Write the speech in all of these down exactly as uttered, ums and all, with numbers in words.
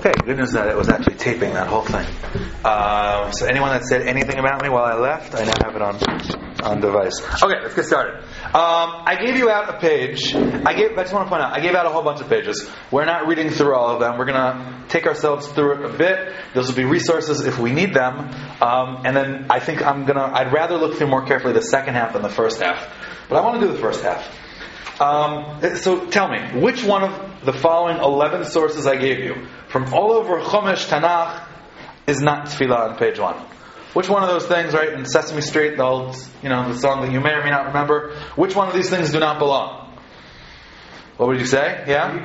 Okay, good news that it was actually taping that whole thing. Um, so anyone that said anything about me while I left, I now have it on on device. Okay, let's get started. Um, I gave you out a page. I gave. I just want to point out, I gave out a whole bunch of pages. We're not reading through all of them. We're going to take ourselves through it a bit. Those will be resources if we need them. Um, and then I think I'm going to. I'd rather look through more carefully the second half than the first half. But I want to do the first half. Um, so tell me, which one of the following eleven sources I gave you, from all over Chumash, Tanakh, is not tefillah on page one? Which one of those things, right, in Sesame Street, the old, you know, the song that you may or may not remember, which one of these things do not belong? What would you say? Yeah?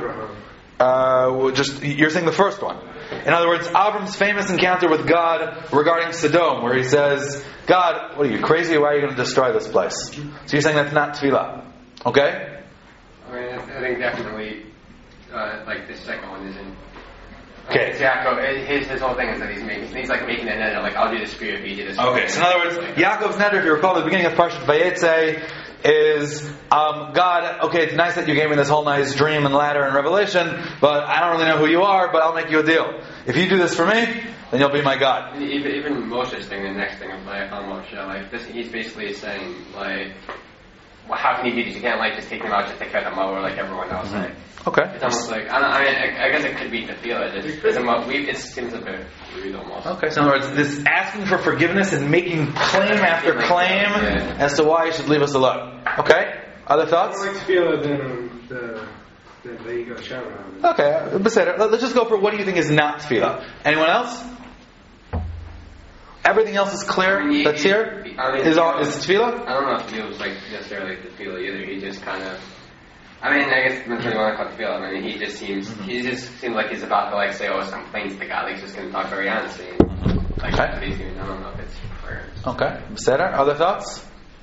Uh, well, just, you're saying the first one. In other words, Avram's famous encounter with God regarding Sodom, where he says, God, what are you, crazy? Why are you going to destroy this place? So you're saying that's not tefillah. Okay? I mean, I think definitely, uh, like, the second one isn't. Okay. Like, Yaakov, his, his whole thing is that he's making, he's like making an neder, like, I'll do this for you if you do this for Okay, me. so in other words, Yaakov's neder, if you recall, at the beginning of Parshat Vayetze, is, um, God, okay, it's nice that you gave me this whole nice dream and ladder and revelation, but I don't really know who you are, but I'll make you a deal. If you do this for me, then you'll be my God. And even, even Moshe's thing, the next thing of like, on Moshe, like, this, he's basically saying, like, well, how can you do this? You can't, like, just take them out, just take care of them over like everyone else. Mm-hmm. Like, okay. It's almost like, I, don't, I mean, I, I guess it could be the feel. It, just, it's a, we, it seems a bit rude almost. Okay, so in other words, this asking for forgiveness and making claim after claim yeah. as to why you should leave us alone. Okay? Other thoughts? I like tefillah than the than the ego shower. Okay, Beseder. Let's just go for what do you think is not tefillah. Anyone else? Everything else is clear. I mean, he, that's here. I mean, Is all is tefillah? I don't know if he was like necessarily the feel either. He just kind of. I mean, I guess that's what you want to call it feel. I mean, he just seems. Mm-hmm. He just seems like he's about to like say, "Oh, some complaints to God." Like he's just going to talk very honestly. And, like, okay. He's doing. I don't know if it's prayer. Okay, Beseder. Other thoughts?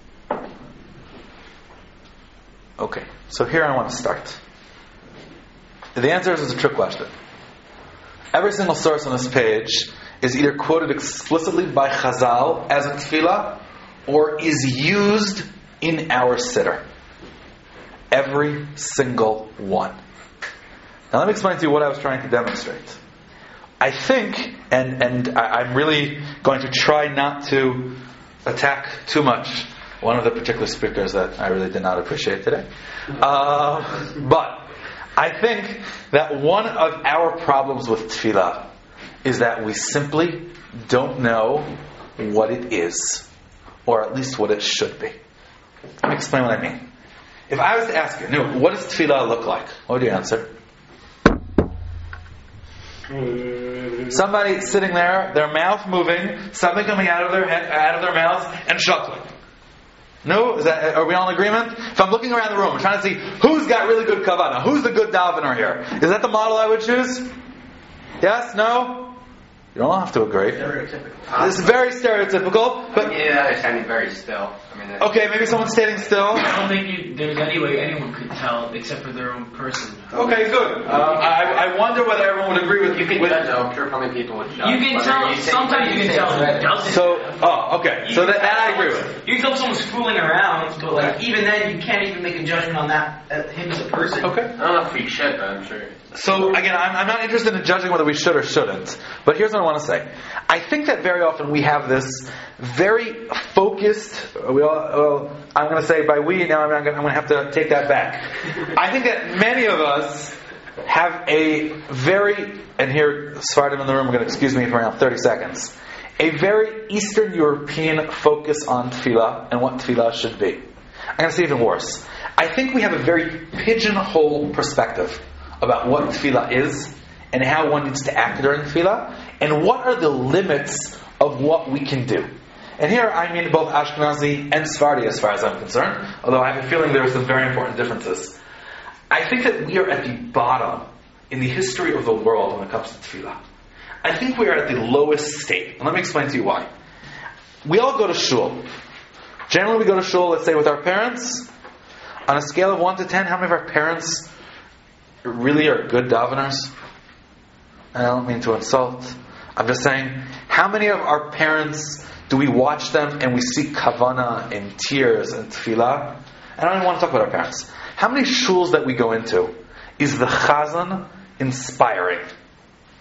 Okay, so here I want to start. The answer is a trick question. Every single source on this page is either quoted explicitly by Chazal as a tefillah or is used in our siddur. Every single one. Now let me explain to you what I was trying to demonstrate. I think, and, and I, I'm really going to try not to attack too much one of the particular speakers that I really did not appreciate today. Uh, but I think that one of our problems with tefillah is that we simply don't know what it is, or at least what it should be. Let me explain what I mean. If I was to ask you, no, what does tefillah look like? What would you answer? Somebody sitting there, their mouth moving, something coming out of their head, out of their mouth, and shuckling. No? Is that, are we all in agreement? If I'm looking around the room, I'm trying to see who's got really good kavanah, who's the good davener here. Is that the model I would choose? Yes? No? You don't have to agree. Stereotypical. This is very stereotypical, but yeah, they're standing very still. I mean, okay, maybe someone's standing still. I don't think you, there's any way anyone could tell except for their own person. Okay, good. Um, I, I wonder whether everyone would agree with you. Can with, judge. I'm sure probably people would judge. You can tell. You Sometimes you can tell who doesn't. So, oh, okay. You So can that, that I tell agree with. You can tell someone's fooling around, but like even then, you can't even make a judgment on that uh, him as a person. Okay. I don't know if we should, but I'm sure. So again, I'm, I'm not interested in judging whether we should or shouldn't. But here's what I want to say. I think that very often we have this very focused. We all, well, I'm going to say by we now. I'm not going. I'm going to have to take that back. I think that many of us have a very, and here Sephardim in the room are going to excuse me for around thirty seconds. A very Eastern European focus on tefillah and what tefillah should be. I'm going to say even worse. I think we have a very pigeonhole perspective about what tefillah is and how one needs to act during tefillah and what are the limits of what we can do. And here I mean both Ashkenazi and Sephardi as far as I'm concerned, although I have a feeling there are some very important differences. I think that we are at the bottom in the history of the world when it comes to tefillah. I think we are at the lowest state. And let me explain to you why. We all go to shul. Generally we go to shul, let's say with our parents. On a scale of one to ten, how many of our parents really are good daveners? I don't mean to insult. I'm just saying, how many of our parents do we watch them and we see kavanah and tears and tefillah? I don't even want to talk about our parents. How many shuls that we go into is the chazan inspiring?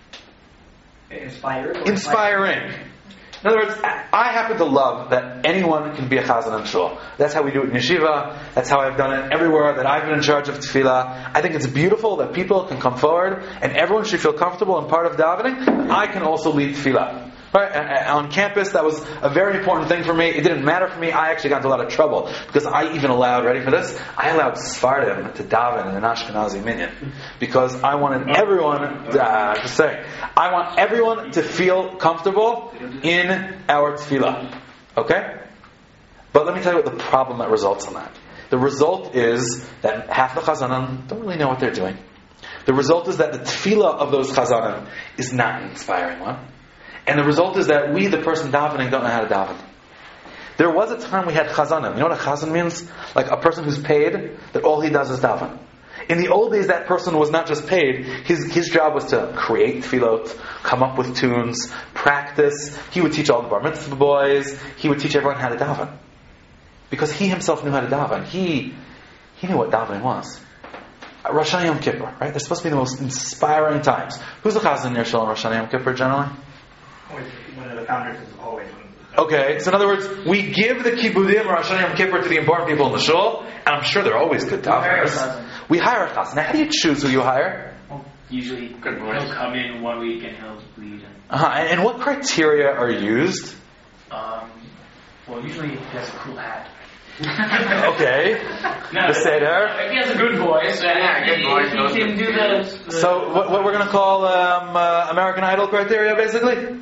Inspiring. Inspiring. In other words, I happen to love that anyone can be a chazan in shul. That's how we do it in yeshiva. That's how I've done it everywhere that I've been in charge of tefillah. I think it's beautiful that people can come forward and everyone should feel comfortable and part of davening. I can also lead tefillah. Right? On campus, that was a very important thing for me. It didn't matter for me. I actually got into a lot of trouble because I even allowed, ready for this? I allowed Sfardim to daven in an Ashkenazi minyan because I wanted everyone, uh, just saying, I want everyone to feel comfortable in our tefillah. Okay? But let me tell you what the problem that results in that. The result is that half the chazanim don't really know what they're doing. The result is that the tefillah of those chazanim is not an inspiring one. And the result is that we, the person davening, don't know how to daven. There was a time we had chazanim. You know what a chazan means? Like a person who's paid, that all he does is daven. In the old days, that person was not just paid. His his job was to create tefillot, come up with tunes, practice. He would teach all the bar mitzvah boys. He would teach everyone how to daven. Because he himself knew how to daven. He, he knew what davening was. Rosh Hashanah Yom Kippur, right? They're supposed to be the most inspiring times. Who's the chazan in your shul on Rosh Hashanah Yom Kippur generally? One of the founders is always one. Okay, so in other words, we give the kibbudim or Rosh Hashanah Yom Kippur to the important people in the shul, and I'm sure they're always good daveners. We hire a chazan. Now, how do you choose who you hire? Well, usually, Good boy. he'll come in one week and he'll lead. And, Uh-huh. And, and what criteria are used? um, well, usually he has a cool hat. Okay, No, the seder. if he has a good voice, and Yeah, good he, voice, he those can are- do the. the So, what, what we're going to call um, uh, American Idol criteria, basically?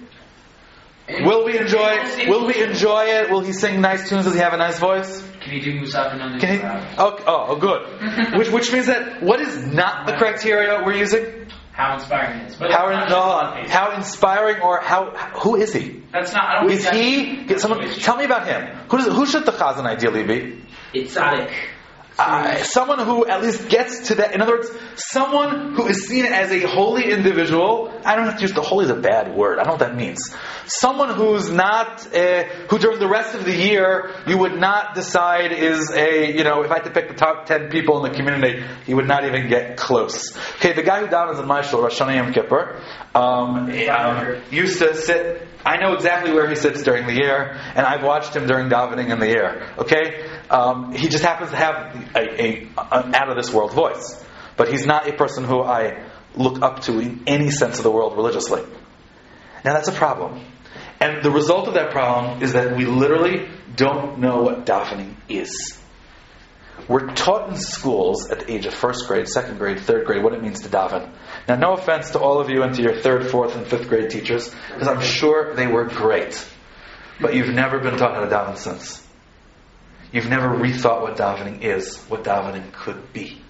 Will we enjoy? Will we enjoy it? Will he sing nice tunes? Does he have a nice voice? Can he do Musafir under Can the he? crowd? Oh, oh, good. which which means that what is not the criteria we're using? How inspiring it is. But How it's in, not no, just hold on on. paper. How inspiring or how? Who is he? That's not. I don't Is think he? that's- Get someone. Tell me about him. Who does? Who should the chazan ideally be? It's tzaddik. Uh, someone who at least gets to that. In other words, someone who is seen as a holy individual. I don't have to use the holy is a bad word. I don't know what that means. Someone who's not, uh, who during the rest of the year you would not decide is a, you know, if I had to pick the top ten people in the community, he would not even get close. Okay, the guy who davens in my shul, Rosh Hashanah Yom Kippur, um, um, used to sit. I know exactly where he sits during the year, and I've watched him during davening in the year. Okay, um, he just happens to have a, a, an out of this world voice, but he's not a person who I look up to in any sense of the word religiously. Now that's a problem, and the result of that problem is that we literally don't know what davening is. We're taught in schools at the age of first grade, second grade, third grade what it means to daven. Now, no offense to all of you and to your third, fourth, and fifth grade teachers, because I'm sure they were great. But you've never been taught how to daven since. You've never rethought what davening is, what davening could be.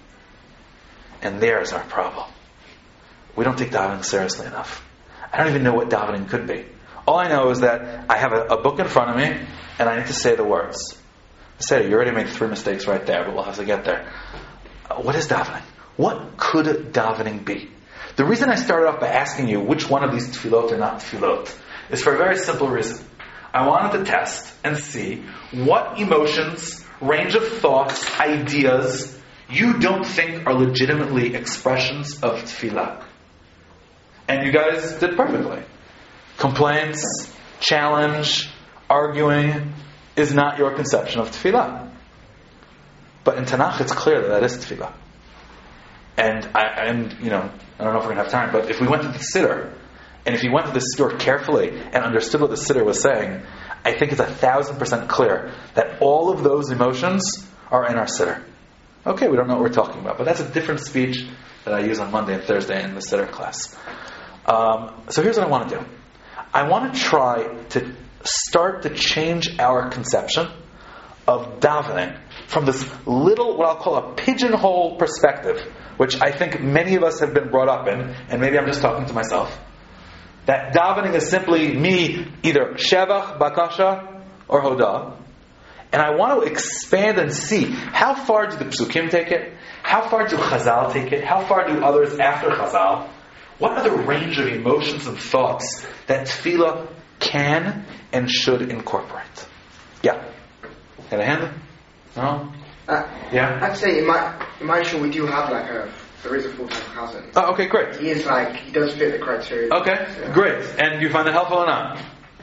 And there's our problem. We don't take davening seriously enough. I don't even know what davening could be. All I know is that I have a, a book in front of me, and I need to say the words. Say, you already made three mistakes right there, but we'll have to get there. Uh, what is davening? What could davening be? The reason I started off by asking you which one of these tefillot are not tefillot is for a very simple reason. I wanted to test and see what emotions, range of thoughts, ideas you don't think are legitimately expressions of tefillah. And you guys did perfectly. Complaints, challenge, arguing is not your conception of tefillah. But in Tanakh it's clear that that is tefillah. And, I, and you know, I don't know if we're going to have time, but if we went to the Siddur, and if you went to the Siddur carefully and understood what the Siddur was saying, I think it's a thousand percent clear that all of those emotions are in our Siddur. Okay, we don't know what we're talking about, but that's a different speech that I use on Monday and Thursday in the Siddur class. Um, so here's what I want to do. I want to try to start to change our conception of davening from this little, what I'll call a pigeonhole perspective, which I think many of us have been brought up in, and maybe I'm just talking to myself, that davening is simply me either shevach, bakasha, or hodah. And I want to expand and see how far do the psukim take it, how far do Chazal take it, how far do others after Chazal. What are the range of emotions and thoughts that tefillah can and should incorporate? Yeah. Got a hand? No? Uh, Yeah? I'd say in my in my show we do have like a there is a full-time cousin. Oh, okay, great. He is like, he does fit the criteria. Okay, Yeah. great. And you find that helpful or not?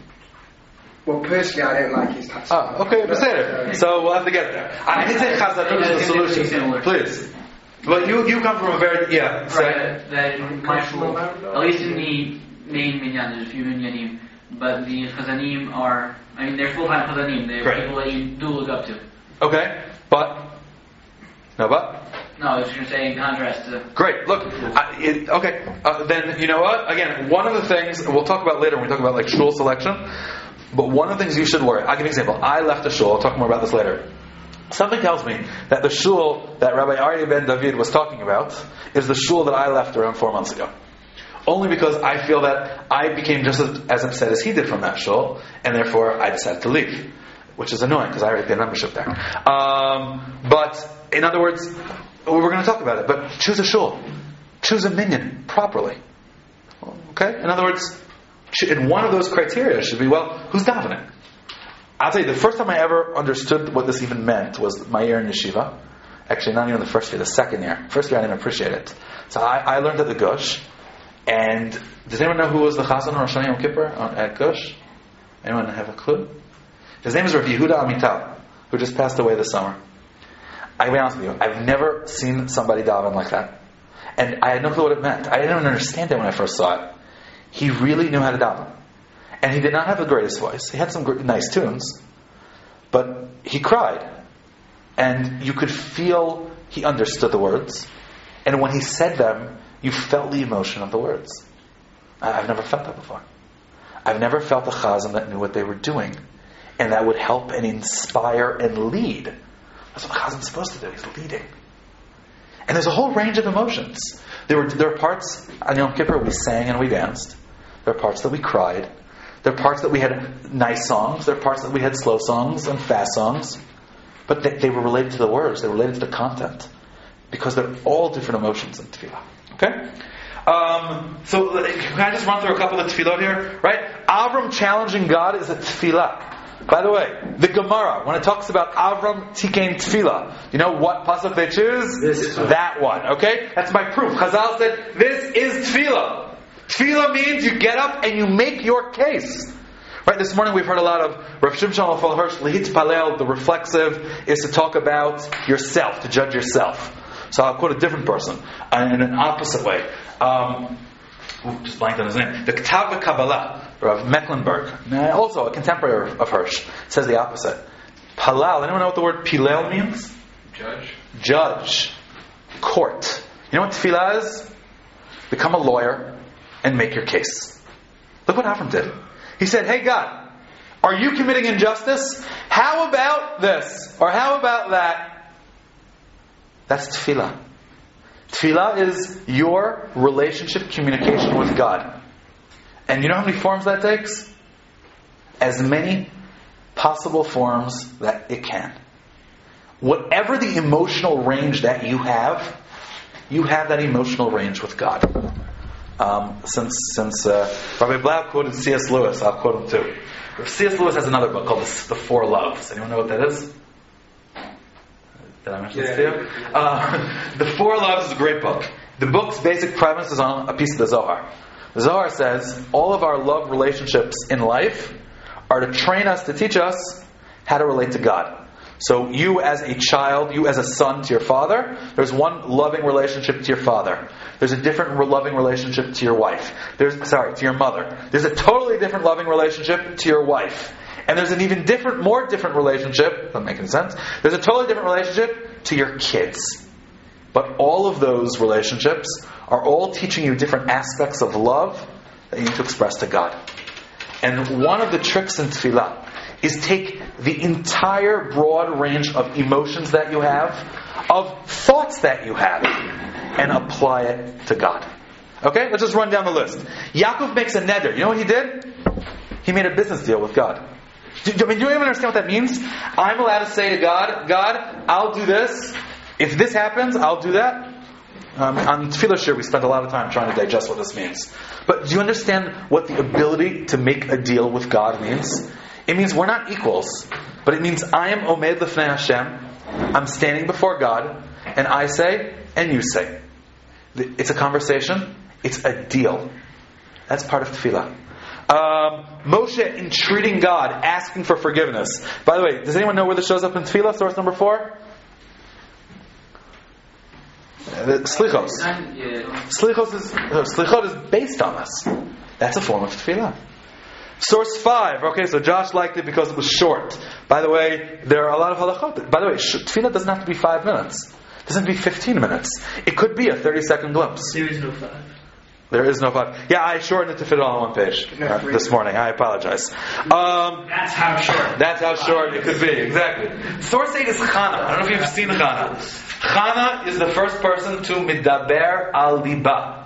Well, personally, I don't like his tattoo. Oh, okay, Beseder. So we'll have to get there. I didn't say Chazal is the solution. Please. But you, you come from a very, yeah. Say. Right, that in my shul, at least in the main minyan, there's a few minyanim, but the chazanim are, I mean, they're full-time chazanim. They're Great. people that you do look up to. Okay, but? No, but? No, I was just going to say in contrast to... Great. Look, I, it, okay. Uh, then you know what? Again, one of the things we'll talk about later when we talk about like shul selection. But one of the things you should worry. I'll give you an example. I left a shul. I'll talk more about this later. Something tells me that the shul that Rabbi Aryeh ben David was talking about is the shul that I left around four months ago. Only because I feel that I became just as, as upset as he did from that shul, and therefore I decided to leave, which is annoying because I already paid membership there. Um, but in other words, we're going to talk about it. But choose a shul, choose a minyan properly. Okay. In other words, in one of those criteria should be, well, who's davening? I'll tell you, the first time I ever understood what this even meant was my year in yeshiva. Actually, not even the first year, the second year. First year I didn't appreciate it. So I, I learned at the Gush. And does anyone know who was the Chazan on Rosh Hashanah Yom Kippur at Gush? Anyone have a clue? His name is Rav Yehuda Amital, who just passed away this summer. I'll be honest with you, I've never seen somebody daven like that. And I had no clue what it meant. I didn't understand it when I first saw it. He really knew how to daven. And he did not have the greatest voice. He had some great, nice tunes. But he cried. And you could feel he understood the words. And when he said them, you felt the emotion of the words. I've never felt that before. I've never felt a chazan that knew what they were doing. And that would help and inspire and lead. That's what the chazan's supposed to do. He's leading. And there's a whole range of emotions. There were there are parts on Yom Kippur we sang and we danced. There are parts that we cried. There are parts that we had nice songs. There are parts that we had slow songs and fast songs. But they, they were related to the words. They were related to the content. Because they're all different emotions in tefillah. Okay? Um, so can I just run through a couple of tefillot here? Right? Avram challenging God is a tefillah. By the way, the Gemara, when it talks about Avram Tikein Tefillah, you know what pasuk they choose? This that one. Okay? That's my proof. Chazal said, this is Tefillah. Tefillah means you get up and you make your case. Right, this morning we've heard a lot of Rav Shimshon Raphael Hirsch, Lehit Palel, the reflexive is to talk about yourself, to judge yourself. So I'll quote a different person in an opposite way. Um, ooh, just blanked on his name. The Ketav Kabbalah, Rav Mecklenburg, also a contemporary of Hirsch, says the opposite. Palal, anyone know what the word Pilel means? Judge. Judge. Court. You know what tefillah is? Become a lawyer and make your case. Look what Avram did. He said, hey God, are you committing injustice? How about this? Or how about that? That's tefillah. Tefillah is your relationship communication with God. And you know how many forms that takes? As many possible forms that it can. Whatever the emotional range that you have, you have that emotional range with God. Um, since since uh, Rabbi Blau quoted C S Lewis, I'll quote him too. C S Lewis has another book called The Four Loves. Anyone know what that is? Did I mention yeah. this to you? Uh, the Four Loves is a great book. The book's basic premise is on a piece of the Zohar. The Zohar says all of our love relationships in life are to train us, to teach us how to relate to God. So you as a child, you as a son to your father, there's one loving relationship to your father. There's a different loving relationship to your wife. There's sorry, to your mother. There's a totally different loving relationship to your wife. And there's an even different, more different relationship, doesn't make any sense, there's a totally different relationship to your kids. But all of those relationships are all teaching you different aspects of love that you need to express to God. And one of the tricks in tefillah is take the entire broad range of emotions that you have, of thoughts that you have, and apply it to God. Okay? Let's just run down the list. Yaakov makes a neder. You know what he did? He made a business deal with God. Do, do, I mean, do you even understand what that means? I'm allowed to say to God, God, I'll do this. If this happens, I'll do that. Um, on Tefillah Shir, we spent a lot of time trying to digest what this means. But do you understand what the ability to make a deal with God means? It means we're not equals, but it means I am Omed Lefnei Hashem. I'm standing before God, and I say, and you say. It's a conversation. It's a deal. That's part of tefillah. Um, Moshe entreating God, asking for forgiveness. By the way, does anyone know where this shows up in tefillah? Source number four? Uh, Slichos. Slichos is, uh, Slichot is based on this. That's a form of tefillah. Source five. Okay, so Josh liked it because it was short. By the way, there are a lot of halachot. By the way, tefillah doesn't have to be five minutes. It doesn't have to be fifteen minutes. It could be a thirty-second glimpse. There is no five. There is no five. Yeah, I shortened it to fit it all on one page uh, this morning. I apologize. Um, That's how short. That's how short it could be. Exactly. Source eight is Chana. I don't know if you've seen Chana. Chana is the first person to midaber al liba.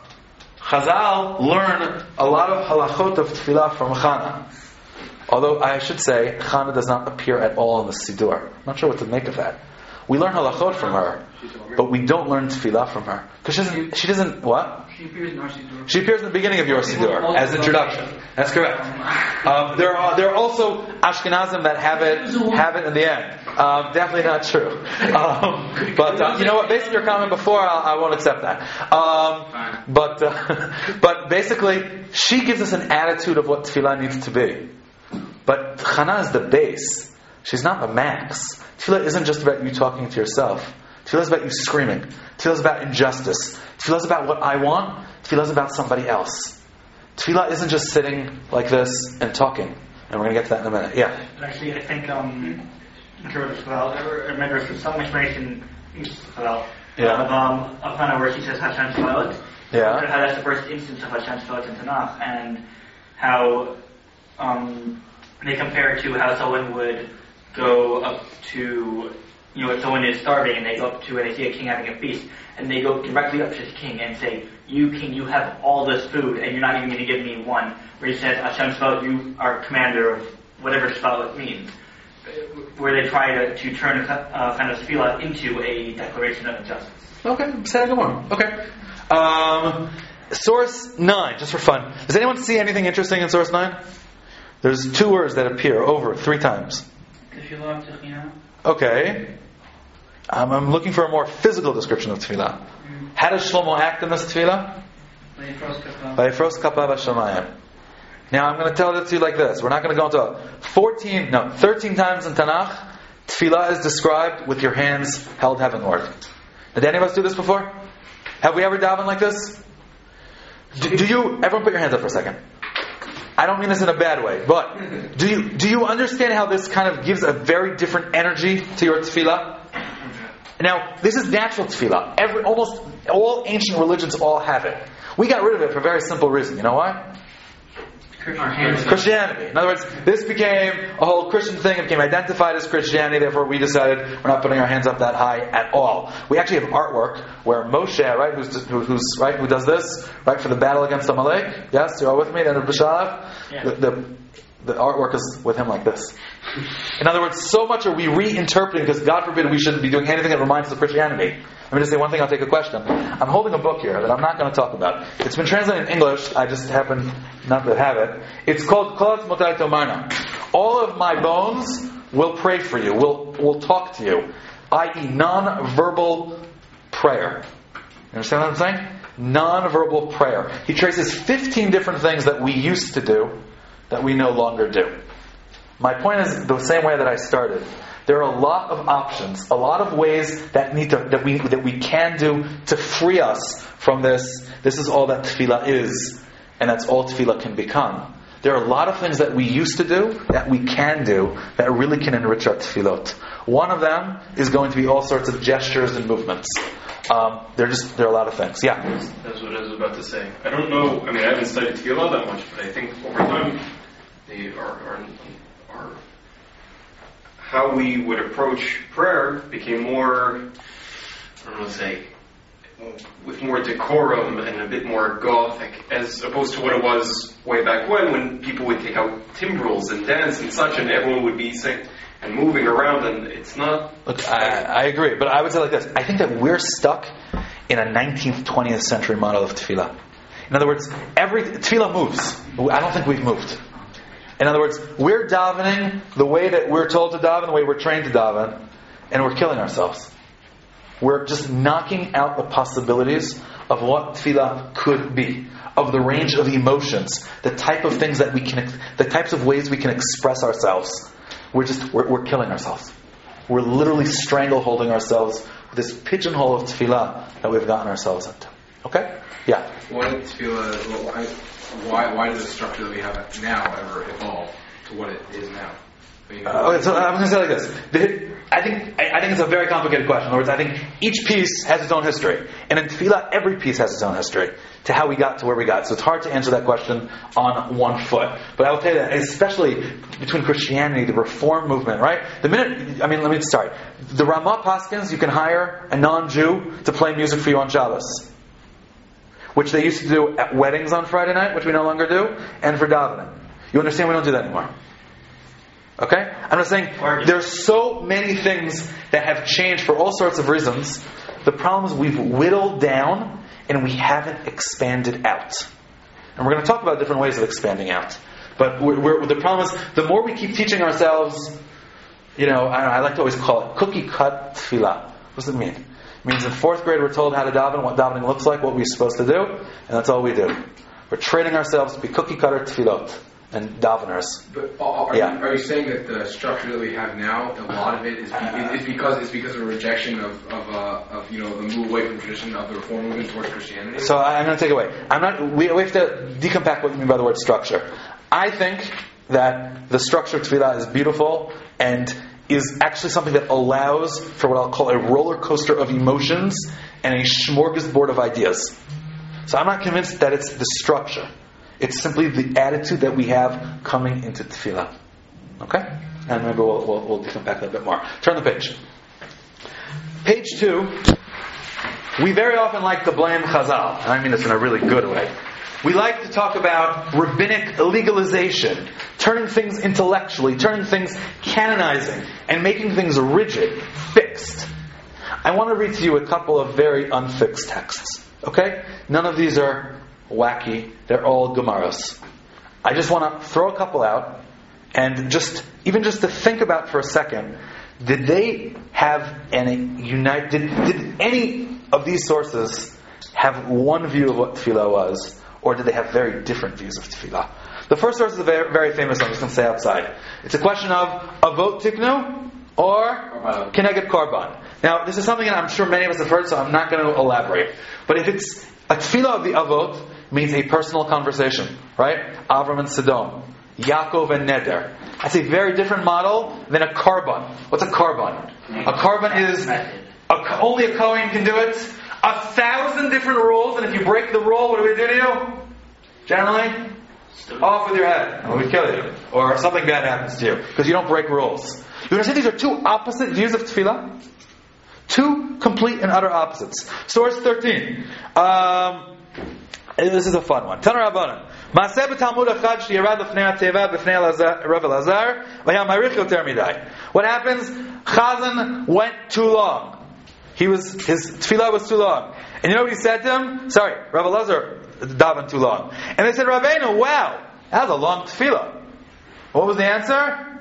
Chazal learn a lot of halachot of tefillah from Chana. Although I should say, Chana does not appear at all in the Siddur. I'm not sure what to make of that. We learn halachot from her, but we don't learn tefillah from her. Because she doesn't, she doesn't, what? She appears in our Siddur. She appears in the beginning of your Siddur, as introduction. That's correct. Um, there are there are also Ashkenazim that have it have it in the end. Um, definitely not true. Um, but uh, you know what? Based on your comment before, I'll, I won't accept that. Um, but uh, but basically, she gives us an attitude of what tefillah needs to be. But Chana is the base. She's not the max. Tefillah isn't just about you talking to yourself. Tefillah is about you screaming. Tefillah is about injustice. Tefillah is about what I want. Tefillah is about somebody else. Tefillah isn't just sitting like this and talking. And we're going to get to that in a minute. Yeah. Actually, I think um, in terms of I remember some explanation about Yeah. of um, of Hannah where she says Hashem Shvaot. Yeah. How that's the first instance of Hashem Shvaot in Tanakh, and how um, they compare it to how someone would go up to, you know, if someone is starving and they go up to and they see a king having a feast, and they go directly up to the king and say, "You king, you have all this food, and you're not even going to give me one." Where he says, "Hashem Shvaot, you are commander of whatever Shvaot means." Where they try to, to turn uh, kind of tefillah into a declaration of injustice. Okay, say good one. Okay. Um, source nine, just for fun. Does anyone see anything interesting in source nine? There's two words that appear over three times. Okay. Um, I'm looking for a more physical description of tefillah. Mm. How does Shlomo act in this tefillah? Vayifros kapah b'shamayim. Now I'm going to tell it to you like this. We're not going to go into it. fourteen, no, thirteen times in Tanakh, tefillah is described with your hands held heavenward. Did any of us do this before? Have we ever davened like this? Do, do you, everyone put your hands up for a second. I don't mean this in a bad way, but do you do you understand how this kind of gives a very different energy to your tefillah? Now, this is natural tefillah. Every, almost all ancient religions all have it. We got rid of it for a very simple reason. You know why? Christianity. In other words, this became a whole Christian thing. It became identified as Christianity. Therefore, we decided we're not putting our hands up that high at all. We actually have artwork where Moshe, right, who's, who, who's right, who does this, right, for the battle against Amalek. Yes, you're all with me. Then the B'Shalav. Yeah. The, the the artwork is with him like this. In other words, so much are we reinterpreting because God forbid we shouldn't be doing anything that reminds us of Christianity. Let me just say one thing. I'll take a question. I'm holding a book here that I'm not going to talk about. It's been translated in English. I just happen not to have it. It's called Kol Motai Tomarna. All of my bones will pray for you. Will will talk to you, that is, non-verbal prayer. You understand what I'm saying? Non-verbal prayer. He traces fifteen different things that we used to do that we no longer do. My point is the same way that I started. There are a lot of options, a lot of ways that need to that we that we can do to free us from this. This is all that tefillah is, and that's all tefillah can become. There are a lot of things that we used to do that we can do that really can enrich our tefillot. One of them is going to be all sorts of gestures and movements. Um, there are just there are a lot of things. Yeah. That's what I was about to say. I don't know. I mean, I haven't studied tefillah that much, but I think over time, the our, our, our how we would approach prayer became more, I don't know, say, with more decorum and a bit more gothic, as opposed to what it was way back when, when people would take out timbrels and dance and such, and everyone would be singing and moving around, and it's not... Look, I, I agree, but I would say like this. I think that we're stuck in a nineteenth, twentieth century model of tefillah. In other words, every tefillah moves. I don't think we've moved. In other words, we're davening the way that we're told to daven, the way we're trained to daven, and we're killing ourselves. We're just knocking out the possibilities of what tefillah could be, of the range of emotions, the type of things that we can, the types of ways we can express ourselves. We're just, we're, we're killing ourselves. We're literally strangle-holding ourselves with this pigeonhole of tefillah that we've gotten ourselves into. Okay? Yeah? Why did tefillah, why, why, why did the structure that we have now ever evolve to what it is now? I mean, Uh, okay, so I'm going to say it like this. The, I think I, I think it's a very complicated question. In other words, I think each piece has its own history. And in tefillah, every piece has its own history to how we got to where we got. So it's hard to answer that question on one foot. But I will tell you that, especially between Christianity, the Reform movement, right? The minute, I mean, let me start. The Ramah Paskins, you can hire a non-Jew to play music for you on Shabbos, which they used to do at weddings on Friday night, which we no longer do, and for davening. You understand we don't do that anymore. Okay? I'm just saying, there's so many things that have changed for all sorts of reasons. The problem is we've whittled down and we haven't expanded out. And we're going to talk about different ways of expanding out. But we're, we're, the problem is, the more we keep teaching ourselves, you know, I, I like to always call it cookie cut tefillah. What does it mean? It means in fourth grade we're told how to daven, what davening looks like, what we're supposed to do, and that's all we do. We're training ourselves to be cookie cutter tefillot and daveners. But are, Yeah. you, are you saying that the structure that we have now, a lot of it is, be, is because it's because of a rejection of of, uh, of you know the move away from tradition of the Reform movement towards Christianity? So I'm going to take it away. I'm not. We, we have to decompact what we mean by the word structure. I think that the structure of tefillah is beautiful and is actually something that allows for what I'll call a roller coaster of emotions and a smorgasbord of ideas. So I'm not convinced that it's the structure. It's simply the attitude that we have coming into tefillah. Okay? And maybe we'll, we'll, we'll decompact that a bit more. Turn the page. Page two. We very often like to blame Chazal. And I mean this in a really good way. We like to talk about rabbinic legalization, turning things intellectually, turning things canonizing, and making things rigid, fixed. I want to read to you a couple of very unfixed texts. Okay? None of these are wacky. They're all Gemaras. I just want to throw a couple out, and just even just to think about for a second, did they have any unite? Did, did any of these sources have one view of what tefillah was, or did they have very different views of tefillah? The first source is a very, very famous one. I'm just going to say outside. It's a question of avot tiknu or keneged korban. Now, this is something that I'm sure many of us have heard, so I'm not going to elaborate. But if it's a tefillah of the avot, means a personal conversation, right? Avram and Sodom, Yaakov and Neder. That's a very different model than a korban. What's a korban? A korban is a, only a Kohen can do it. A thousand different rules, and if you break the rule, what do we do to you? Generally, off with your head, and we kill you, or something bad happens to you because you don't break rules. You understand? These are two opposite views of tefillah. Two complete and utter opposites. Source thirteen. Um, this is a fun one. Tanar Rabbanan. Maaseh b'Talmud echad sheyarad l'fnei hateva b'fnei Rav Elazar v'haya marich yoter midai. What happens? Chazan went too long. He was his tefillah was too long. And you know what he said to him? Sorry, Rav Elazar davened too long. And they said, Rabbeinu, wow, that was a long tefillah. What was the answer?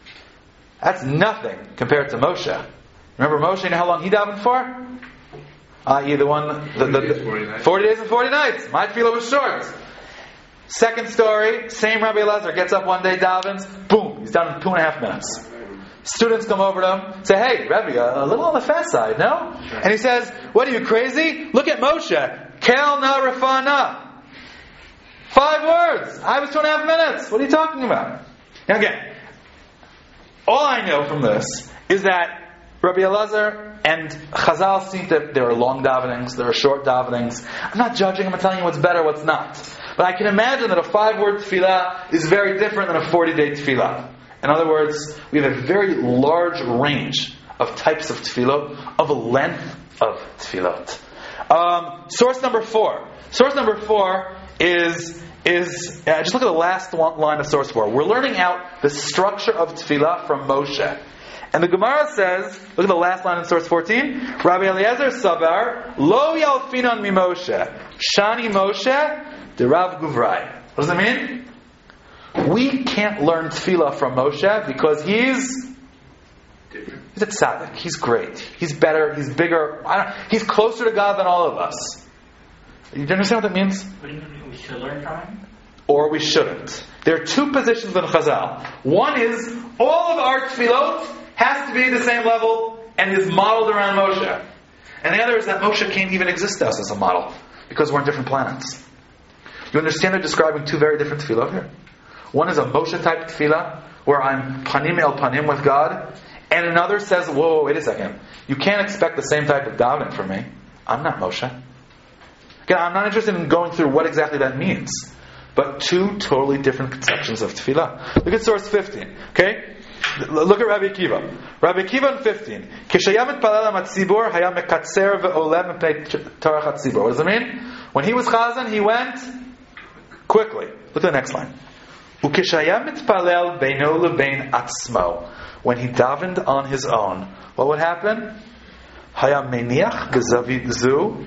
That's nothing compared to Moshe. Remember Moshe, you know how long he davened for? Uh, either one, the, the, the, forty, days, forty days and forty nights. My tefillah was short. Second story, same Rabbi Elazar gets up one day, davens, boom, he's done in two and a half minutes. Students come over to him, say, hey, Rabbi, a little on the fast side, no? And he says, what are you, crazy? Look at Moshe. Kel na rafana. Five words. I was two and a half minutes. What are you talking about? Now again, all I know from this is that Rabbi Elazar and Chazal seem that there are long davenings, there are short davenings. I'm not judging, I'm telling you what's better, what's not. But I can imagine that a five-word tefillah is very different than a forty-day tefillah. In other words, we have a very large range of types of tefillot, of a length of tefillot. Um, source number four. Source number four is is uh, just look at the last one, line of source four. We're learning out the structure of tefillah from Moshe. And the Gemara says, look at the last line in source fourteen. Rabbi Eliezer Sabar, Lo Yalfinon mi Moshe, Shani Moshe, de Rav Guvrai. What does it mean? We can't learn tefillah from Moshe because he's he's a tzaddik. He's great. He's better. He's bigger. I don't, he's closer to God than all of us. You understand what that means? What do you mean? We should learn from him? Or we shouldn't. There are two positions in Chazal. One is, all of our tefillot has to be the same level and is modeled around Moshe. And the other is that Moshe can't even exist to us as a model, because we're on different planets. You understand they're describing two very different tefillot here? One is a Moshe type tefillah, where I'm panim el panim with God, and another says, whoa, wait a second. You can't expect the same type of davening from me. I'm not Moshe. Again, I'm not interested in going through what exactly that means. But two totally different conceptions of tefillah. Look at source fifteen. Okay? Look at Rabbi Akiva. Rabbi Akiva in fifteen. Kishayam etpalel hamatzibur hayam mekatzer ve'olem mepnei tarach hatzibur. What does it mean? When he was chazan, he went quickly. Look at the next line. Ukishayam etpalel beino lebein atzmo. When he davened on his own, what would happen? Hayam meniach bezavit zu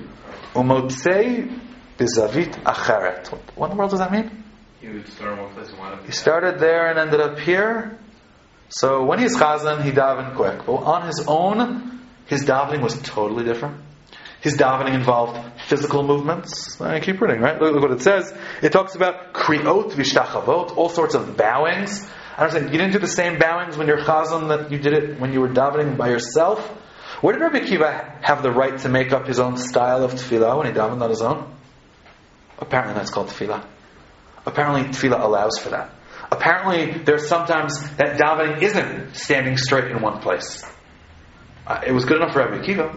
umotzei bizavit acheret. What in the world does that mean? He would start in one place and wind up. He started there and ended up here. So when he's chazan, he davened quick. But on his own, his davening was totally different. His davening involved physical movements. I keep reading, right? Look, look what it says. It talks about kriot vishtachavot, all sorts of bowings. I understand, you didn't do the same bowings when you're chazan that you did it when you were davening by yourself. Where did Rabbi Akiva have the right to make up his own style of tefillah when he davened on his own? Apparently that's called tefillah. Apparently tefillah allows for that. Apparently there's sometimes that davening isn't standing straight in one place. Uh, it was good enough for Rabbi Akiva.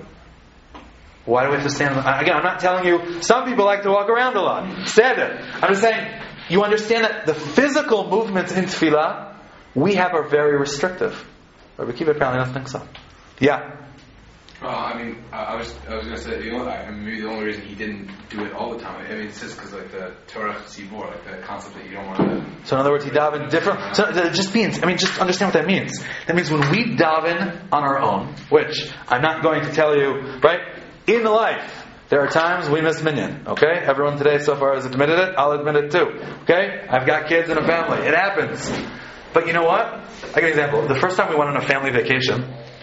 Why do we have to stand? Again, I'm not telling you, some people like to walk around a lot. Stand it. I'm just saying, you understand that the physical movements in tefillah, we have are very restrictive. Rabbi Akiva apparently doesn't think so. Yeah. Well, I mean, I, I was I was going to say, you know, I mean, maybe the only reason he didn't do it all the time, I mean, it's just because, like, the Torah Tzibor, like, the concept that you don't want to... So in other words, he davened different... So it just means, I mean, just understand what that means. That means when we daven on our own, which I'm not going to tell you, right? In life, there are times we miss minyan, okay? Everyone today so far has admitted it. I'll admit it too, okay? I've got kids and a family. It happens. But you know what? I'll give you an example. The first time we went on a family vacation,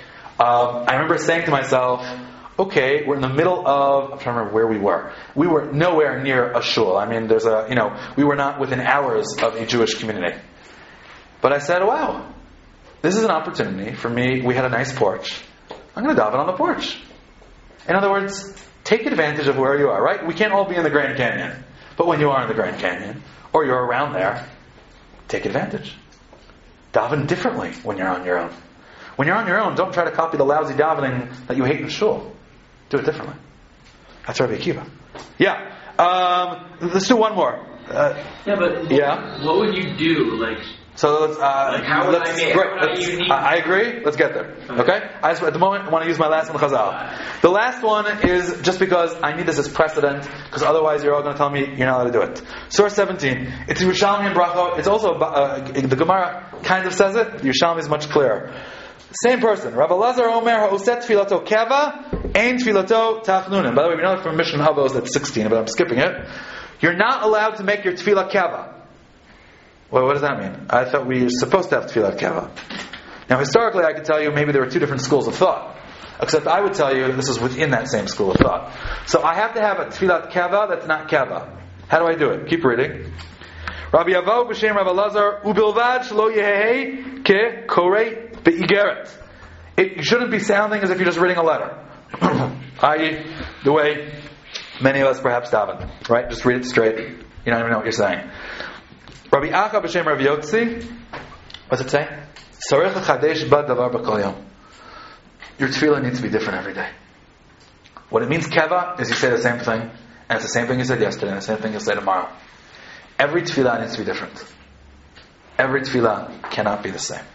um, I remember saying to myself, okay, we're in the middle of, I'm trying to remember where we were. We were nowhere near a shul. I mean, there's a, you know, we were not within hours of a Jewish community. But I said, wow, this is an opportunity for me. We had a nice porch. I'm going to daven on the porch. In other words, take advantage of where you are, right? We can't all be in the Grand Canyon. But when you are in the Grand Canyon, or you're around there, take advantage. Daven differently when you're on your own. When you're on your own, don't try to copy the lousy davening that you hate in shul. Do it differently. That's Rabbi Akiva. Yeah. Um, let's do one more. Uh, yeah, but yeah. What would you do? Like, so let's. Uh, like how would let's, I make? Great, How would I, unique? I agree. Let's get there. Okay. I just, at the moment, I want to use my last one, Chazal. The last one is just because I need this as precedent, because otherwise you're all going to tell me you're not allowed to do it. Source seventeen. It's Yerushalmi and Brachot. It's also uh, the Gemara kind of says it. Yerushalmi is much clearer. Same person. Rabbi Lazar Omer ha'oset tfilato keva ein tfilato tachnunim. By the way, we know that from Mishnah Havos that's sixteen, but I'm skipping it. You're not allowed to make your tefillah keva. Well, what does that mean? I thought we were supposed to have tefillah keva. Now, historically, I could tell you maybe there were two different schools of thought. Except I would tell you that this is within that same school of thought. So I have to have a tefillah keva that's not keva. How do I do it? Keep reading. Rabbi Yavo b'shem Rabbi Lazar ubilvad shelo yehei ke korei be'igeret. It shouldn't be sounding as if you're just reading a letter. that is, the way many of us perhaps daven. Right? Just read it straight. You don't even know what you're saying. Rabbi Acha b'shem Rabbi Yotzi, what does it say? Sarech l'chadesh bad davar b'kol yom. Your tefillah needs to be different every day. What it means keva is you say the same thing, and it's the same thing you said yesterday, and the same thing you'll say tomorrow. Every tefillah needs to be different. Every tefillah cannot be the same.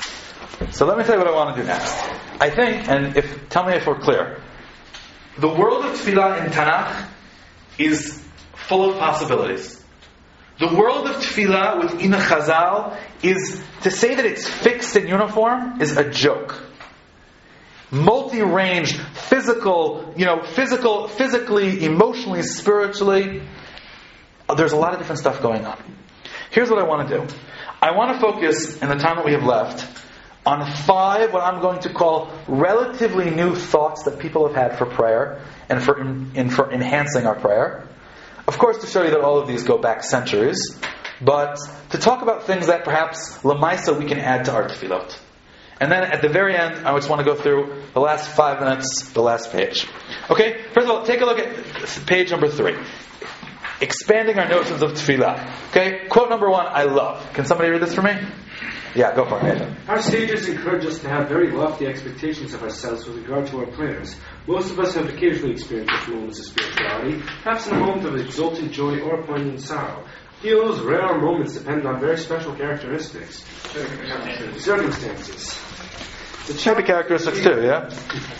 So let me tell you what I want to do next. I think, and if tell me if we're clear, the world of tefillah in Tanakh is full of possibilities. The world of tefillah within Chazal is, to say that it's fixed and uniform is a joke. Multi-range, physical, you know, physical, physically, emotionally, spiritually. There's a lot of different stuff going on. Here's what I want to do. I want to focus, in the time that we have left, on five, what I'm going to call relatively new thoughts that people have had for prayer and for in, in, for enhancing our prayer. Of course, to show you that all of these go back centuries, but to talk about things that perhaps Lamaisa we can add to our tefillot. And then at the very end, I just want to go through the last five minutes, the last page. Okay, first of all, take a look at page number three. Expanding our notions of tefillah. Okay, quote number one, I love. Can somebody read this for me? Yeah, go for it. Our sages encourage us to have very lofty expectations of ourselves with regard to our prayers. Most of us have occasionally experienced such moments of spirituality, perhaps in a moment of exultant joy or poignant sorrow. Those rare moments depend on very special characteristics. Circumstances. The Chubby characteristics too, yeah?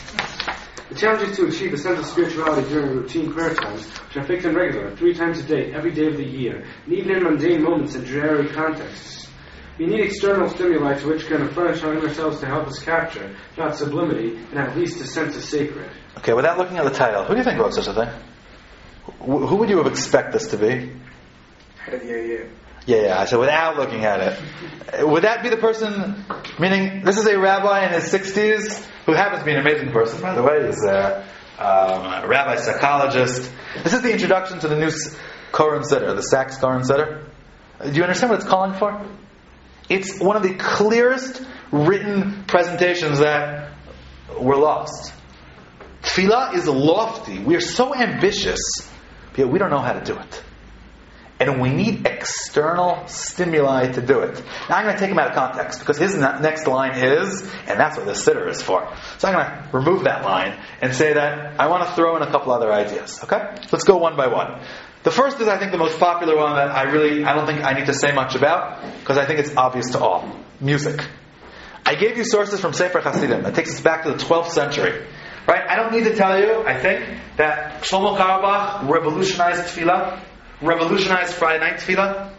The challenge is to achieve a sense of spirituality during routine prayer times, which are fixed and regular, three times a day, every day of the year, and even in mundane moments and dreary contexts. We need external stimuli to which can furnish our inner selves to help us capture, not sublimity, and at least a sense of sacred. Okay, without looking at the title, who do you think wrote such a thing? Wh- Who would you have expect this to be? Yeah, yeah. Yeah, yeah, I said without looking at it. Would that be the person, meaning this is a rabbi in his sixties, who happens to be an amazing person, by the way. He's a, um, a rabbi psychologist. This is the introduction to the new Koren Siddur, the Sachs Koren Siddur. Do you understand what it's calling for? It's one of the clearest written presentations that were lost. Tefillah is lofty. We are so ambitious, yet we don't know how to do it. And we need external stimuli to do it. Now I'm going to take him out of context, because his next line is, and that's what the siddur is for. So I'm going to remove that line and say that I want to throw in a couple other ideas. Okay? Let's go one by one. The first is, I think, the most popular one that I really, I don't think I need to say much about, because I think it's obvious to all. Music. I gave you sources from Sefer Hasidim. It takes us back to the twelfth century. Right? I don't need to tell you, I think, that Shlomo Carlebach revolutionized tefillah, revolutionized Friday night tefillah.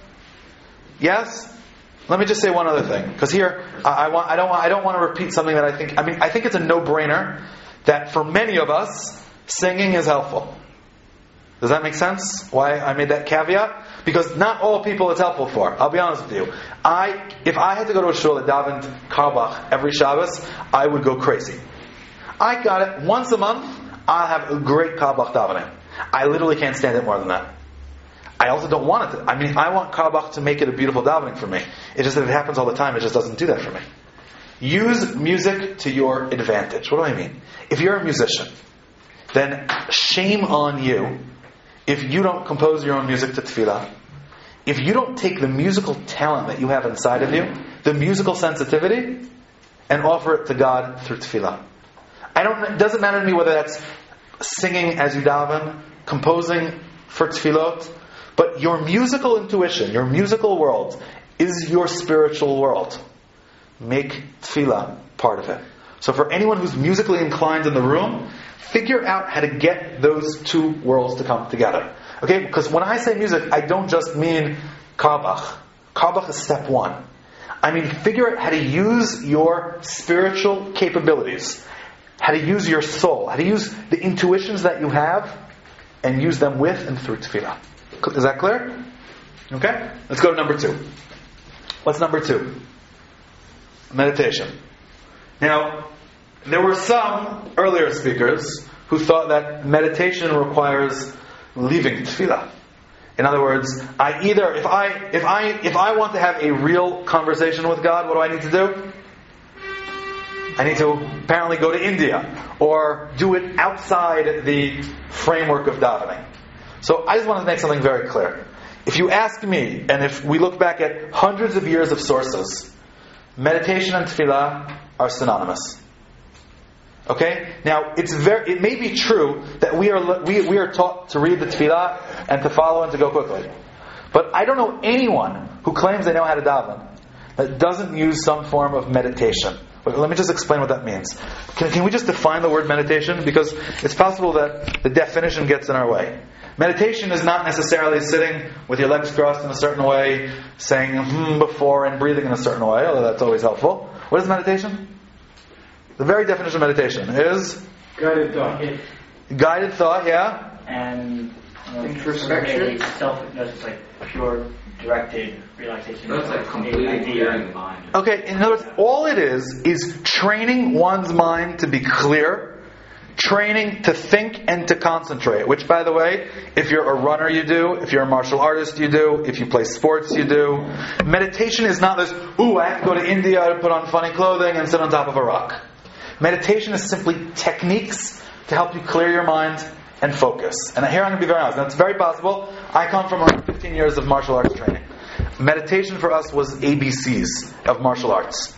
Yes? Let me just say one other thing, because here I, I want I don't want I don't want to repeat something that I think I mean I think it's a no-brainer that for many of us singing is helpful. Does that make sense? Why I made that caveat? Because not all people it's helpful for. I'll be honest with you. I if I had to go to a shul that davened Carlebach every Shabbos, I would go crazy. I got it once a month. I'll have a great Carlebach davening. I literally can't stand it more than that. I also don't want it to. I mean, I want Carlebach to make it a beautiful davening for me. It's just that it happens all the time. It just doesn't do that for me. Use music to your advantage. What do I mean? If you're a musician, then shame on you if you don't compose your own music to tefillah. If you don't take the musical talent that you have inside of you, the musical sensitivity, and offer it to God through tefillah. I don't. It doesn't matter to me whether that's singing as you daven, composing for tefillot, but your musical intuition, your musical world, is your spiritual world. Make tefillah part of it. So for anyone who's musically inclined in the room, figure out how to get those two worlds to come together. Okay? Because when I say music, I don't just mean Carlebach. Carlebach is step one. I mean, figure out how to use your spiritual capabilities, how to use your soul, how to use the intuitions that you have, and use them with and through tefillah. Is that clear? Okay? Let's go to number two. What's number two? Meditation. Now, there were some earlier speakers who thought that meditation requires leaving tefillah. In other words, I either if I if I if I want to have a real conversation with God, what do I need to do? I need to apparently go to India or do it outside the framework of davening. So I just want to make something very clear. If you ask me, and if we look back at hundreds of years of sources, meditation and tefillah are synonymous. Okay? Now, it's very. It may be true that we are we we are taught to read the tefillah and to follow and to go quickly. But I don't know anyone who claims they know how to daven that doesn't use some form of meditation. But let me just explain what that means. Can, can we just define the word meditation? Because it's possible that the definition gets in our way. Meditation is not necessarily sitting with your legs crossed in a certain way, saying hmm before and breathing in a certain way, although that's always helpful. What is meditation? The very definition of meditation is guided thought. Guided thought, yeah. And um, introspection. Self, no, it's like pure directed relaxation. That's like completely clearing the mind. Okay, in other words, all it is is training one's mind to be clear, training to think and to concentrate, which, by the way, if you're a runner, you do. If you're a martial artist, you do. If you play sports, you do. Meditation is not this, ooh, I have to go to India to put on funny clothing and sit on top of a rock. Meditation is simply techniques to help you clear your mind and focus. And here I'm going to be very honest. Now, it's very possible. I come from around fifteen years of martial arts training. Meditation for us was A B Cs of martial arts.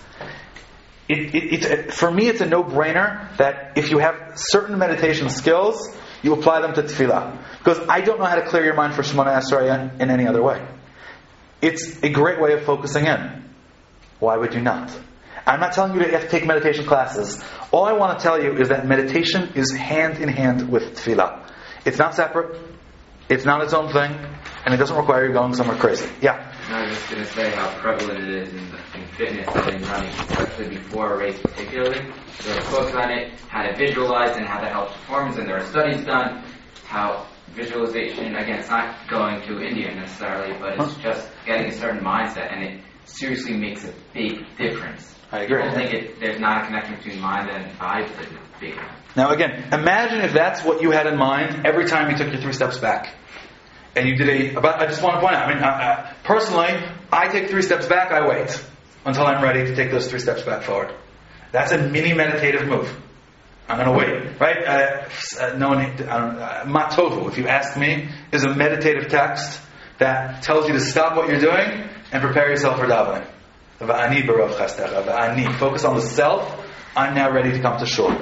It, it, it, for me, it's a no-brainer that if you have certain meditation skills, you apply them to tefillah. Because I don't know how to clear your mind for Shemona Esrei in any other way. It's a great way of focusing in. Why would you not? I'm not telling you that you have to take meditation classes. All I want to tell you is that meditation is hand in hand with tefillah. It's not separate. It's not its own thing. And it doesn't require you going somewhere crazy. Yeah? I was just going to say how prevalent it is in, in fitness and in running, especially before a race particularly. There are books on it, how to visualize and how that helps performance, and there are studies done how visualization, again, it's not going to India necessarily, but it's just getting a certain mindset, and it seriously makes a big difference. I agree. I think it, there's not a connection between mind and body, but it's a big one. Now again, imagine if that's what you had in mind every time you took your three steps back. And you did a, but I just want to point out, I mean, uh, uh, personally, I take three steps back, I wait until I'm ready to take those three steps back forward. That's a mini meditative move. I'm going to wait, right? Uh, uh, no one, I don't, uh, Matovu, if you ask me, is a meditative text that tells you to stop what you're doing and prepare yourself for davening. Va'ani b'rav chestecha, va'ani. Focus on the self. I'm now ready to come to shore.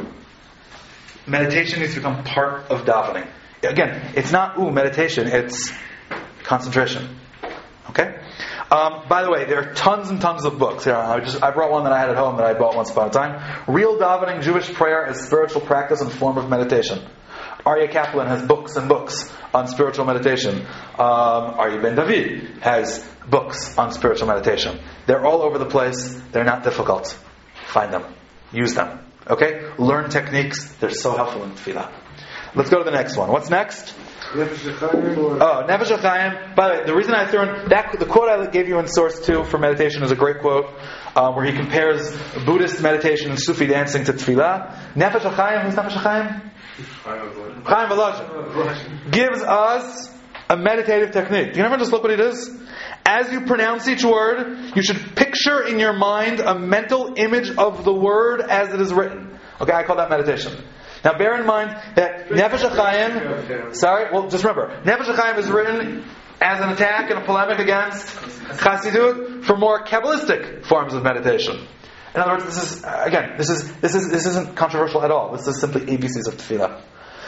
Meditation needs to become part of davening. Again, it's not ooh meditation, it's concentration. Okay? Um, by the way, there are tons and tons of books. Here, I just I brought one that I had at home that I bought once upon a time. Real Davening, Jewish Prayer as Spiritual Practice and Form of Meditation. Aryeh Kaplan has books and books on spiritual meditation. Um, Aryeh Ben David has books on spiritual meditation. They're all over the place. They're not difficult. Find them. Use them. Okay? Learn techniques. They're so helpful in tefillah. Let's go to the next one. What's next? Nefesh HaChaim or... Oh, Nefesh HaChaim. By the way, the reason I threw in that, the quote I gave you in source two for meditation is a great quote, um, where he compares Buddhist meditation and Sufi dancing to tefillah. Nefesh HaChaim, who's Nefesh HaChaim? Chaim Volozhin gives us a meditative technique. You never just look what he does? As you pronounce each word, you should picture in your mind a mental image of the word as it is written. Okay, I call that meditation. Now bear in mind that Nefesh HaChaim, sorry, well just remember, Nefesh HaChaim is written as an attack and a polemic against Chassidut for more Kabbalistic forms of meditation. In other words, this is, again, this is this is this isn't controversial at all. This is simply A B Cs of tefillah.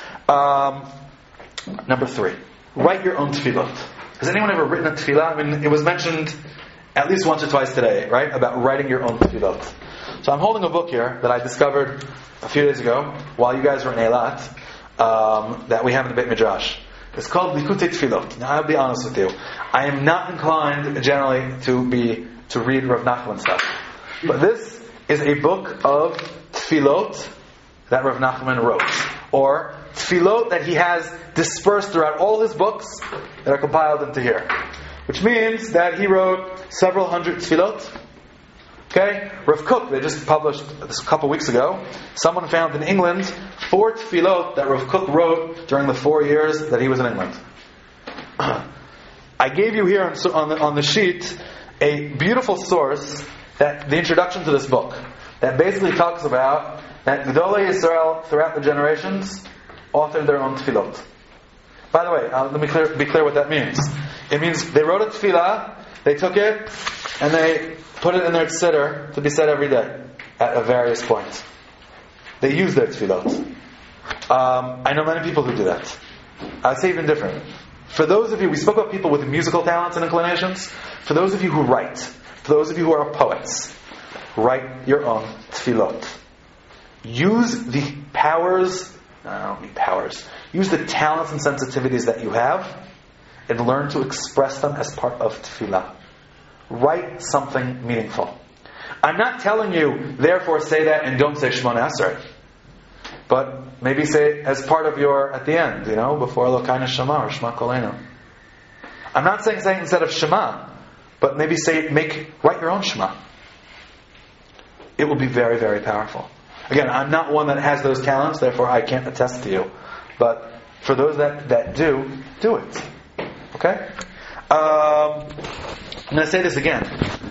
Um, number three, write your own tefillot. Has anyone ever written a tefillah? I mean, it was mentioned at least once or twice today, right, about writing your own tefillot. So I'm holding a book here that I discovered a few days ago while you guys were in Eilat, um, that we have in the Beit Midrash. It's called Likutei Tefillot. Now I'll be honest with you, I am not inclined generally to be to read Rav Nachman stuff, but this is a book of tefillot that Rav Nachman wrote, or tefillot that he has dispersed throughout all his books that are compiled into here, which means that he wrote several hundred tefillot. Okay, Rav Kook, they just published this a couple weeks ago. Someone found in England four tefillot that Rav Kook wrote during the four years that he was in England. I gave you here on, on, the, on the sheet a beautiful source, that the introduction to this book, that basically talks about that Gedolei Yisrael throughout the generations authored their own tefillot. By the way, uh, let me clear, be clear what that means. It means they wrote a tefillah, they took it, and they put it in their tzedder to be said every day at a various points. They use their tefillot. Um, I know many people who do that. I'd say even different. For those of you, we spoke about people with musical talents and inclinations. For those of you who write, for those of you who are poets, write your own tefillot. Use the powers, I don't need powers, use the talents and sensitivities that you have and learn to express them as part of tefillah. Write something meaningful. I'm not telling you, therefore say that and don't say Shemona Esrei. But maybe say it as part of your, at the end, you know, before Elokeinu Shema or Shema Kolenu. I'm not saying say it instead of Shema, but maybe say, make, write your own Shema. It will be very, very powerful. Again, I'm not one that has those talents, therefore I can't attest to you. But for those that, that do, do it. Okay? Um, I'm going to say this again.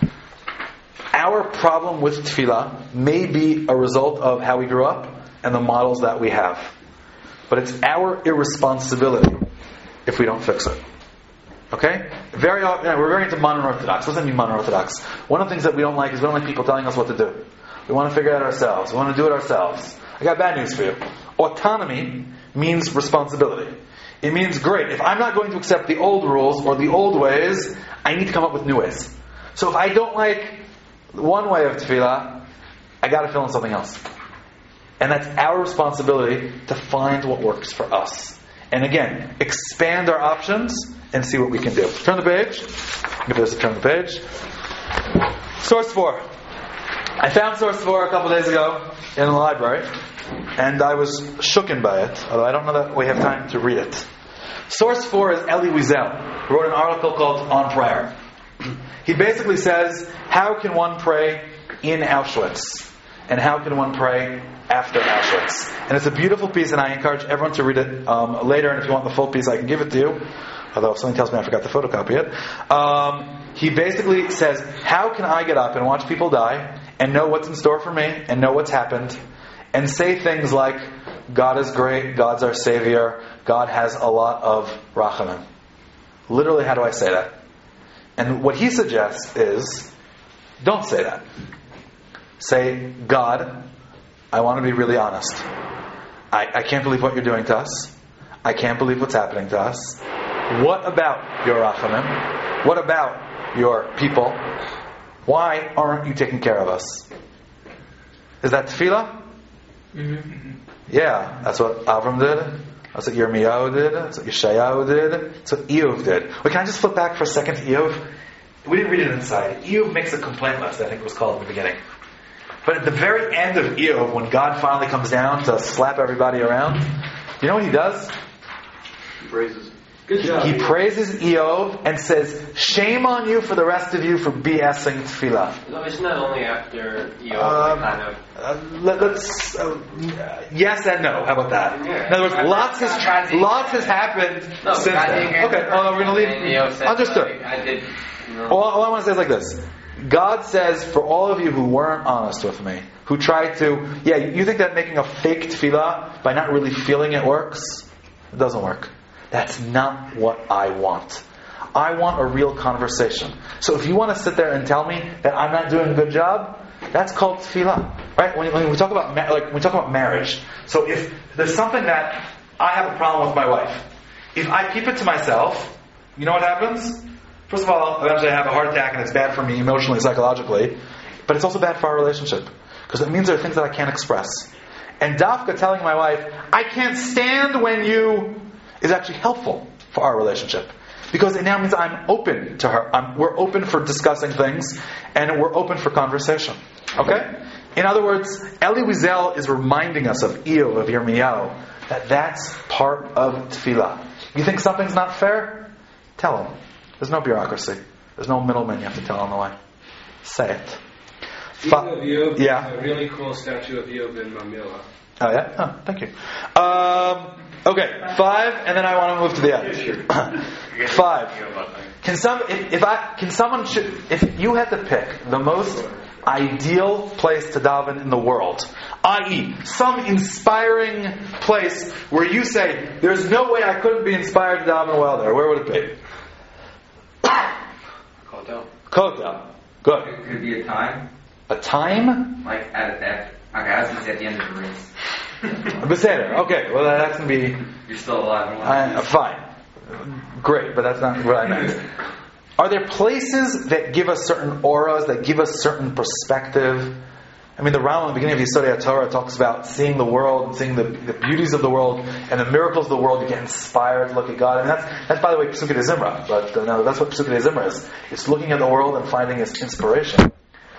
Our problem with tefillah may be a result of how we grew up and the models that we have. But it's our irresponsibility if we don't fix it. Okay? Very often, you know, we're very into modern Orthodox. What does that mean, modern Orthodox? One of the things that we don't like is we don't like people telling us what to do. We want to figure it out ourselves. We want to do it ourselves. I got bad news for you. Autonomy means responsibility. It means, great, if I'm not going to accept the old rules or the old ways, I need to come up with new ways. So if I don't like one way of tefillah, I got to fill in something else. And that's our responsibility to find what works for us. And again, expand our options and see what we can do. Turn the page. Give this a turn the page. Source four. I found source four a couple days ago in the library, and I was shooken by it, although I don't know that we have time to read it. Source four is Elie Wiesel, who wrote an article called On Prayer. He basically says, how can one pray in Auschwitz? And how can one pray after Auschwitz? And it's a beautiful piece, and I encourage everyone to read it um, later, and if you want the full piece, I can give it to you. Although if something tells me I forgot to photocopy it. Um, he basically says, how can I get up and watch people die and know what's in store for me and know what's happened and say things like, God is great, God's our Savior, God has a lot of rachamim. Literally, how do I say that? And what he suggests is, don't say that. Say, God, I want to be really honest. I, I can't believe what you're doing to us. I can't believe what's happening to us. What about your rachamim? What about your people? Why aren't you taking care of us? Is that tefillah? Mm-hmm. Yeah, that's what Avram did. That's what Yirmiyahu did. That's what Yeshayahu did. That's what Eov did. Wait, can I just flip back for a second to Eov? We didn't read it inside. Eov makes a complaint list, I think it was called in the beginning. But at the very end of Eov, when God finally comes down to slap everybody around, you know what he does? He praises. Good job. He praises Eov and says, shame on you for the rest of you for BSing tefillah. No, isn't that only after Eov Um, kind of... Uh, let, let's uh, yes and no. How about that? Yeah. In other words, lots has God, lots has happened No, since God, then. God, Okay, oh, we're going to and leave. Eov said, Understood. like, I did, you know. All, all I want to say is like this. God says, for all of you who weren't honest with me, who tried to, yeah, you think that making a fake tefillah by not really feeling it works? It doesn't work. That's not what I want. I want a real conversation. So if you want to sit there and tell me that I'm not doing a good job, that's called tefillah, right? When, when we talk about ma- like when we talk about marriage, so if there's something that I have a problem with my wife, if I keep it to myself, you know what happens? First of all, eventually I have a heart attack, and it's bad for me emotionally, psychologically, but it's also bad for our relationship because it means there are things that I can't express. And Dafka telling my wife, "I can't stand when you," is actually helpful for our relationship. Because it now means I'm open to her. I'm, we're open for discussing things, and we're open for conversation. Okay? In other words, Elie Wiesel is reminding us of Eov, of Yirmiyahu, that that's part of tefillah. You think something's not fair? Tell him. There's no bureaucracy. There's no middleman you have to tell on the way. Say it. Speaking of Eov, yeah. there's a really cool statue of Eov in Mamila. Oh, yeah? Oh, thank you. Um, okay, five, and then I want to move to the end. Five. Can some, if, if I, can someone, should, if you had to pick the most ideal place to daven in the world, that is, some inspiring place where you say, there's no way I couldn't be inspired to daven well there, where would it be? Kotel. Kotel. Good. It could be a time, A time? like at, at okay, I was gonna say at the end of the race. Beseder. Okay, well that's going to be... You're still alive. And Uh, alive. fine. Great, but that's not what I meant. Are there places that give us certain auras, that give us certain perspective? I mean, the Rambam in the beginning of Yesodei HaTorah talks about seeing the world, and seeing the, the beauties of the world, and the miracles of the world. You get inspired to look at God. And that's, that's by the way, Pesukei de Zimra. But uh, no, that's what Pesukei de Zimra is. It's looking at the world and finding its inspiration.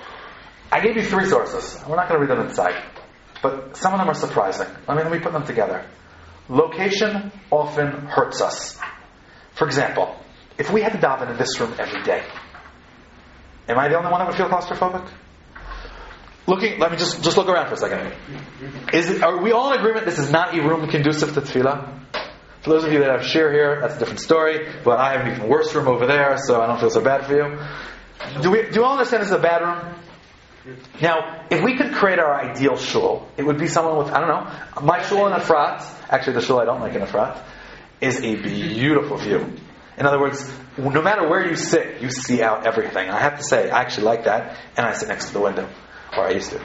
I gave you three sources. We're not going to read them inside. But some of them are surprising. I mean, let me put them together. Location often hurts us. For example, if we had to daven in this room every day, am I the only one that would feel claustrophobic? looking, let me just, just look around for a second. Is it, are we all in agreement this is not a room conducive to tefillah? For those of you that have shir here, that's a different story, but I have an even worse room over there, so I don't feel so bad for you. Do we, do you all understand this is a bad room? Now, if we could create our ideal shul, it would be someone with, I don't know, my shul in Efrat, actually the shul I don't like in Efrat, is a beautiful view. In other words, no matter where you sit, you see out everything. And I have to say, I actually like that, and I sit next to the window. Or I used to.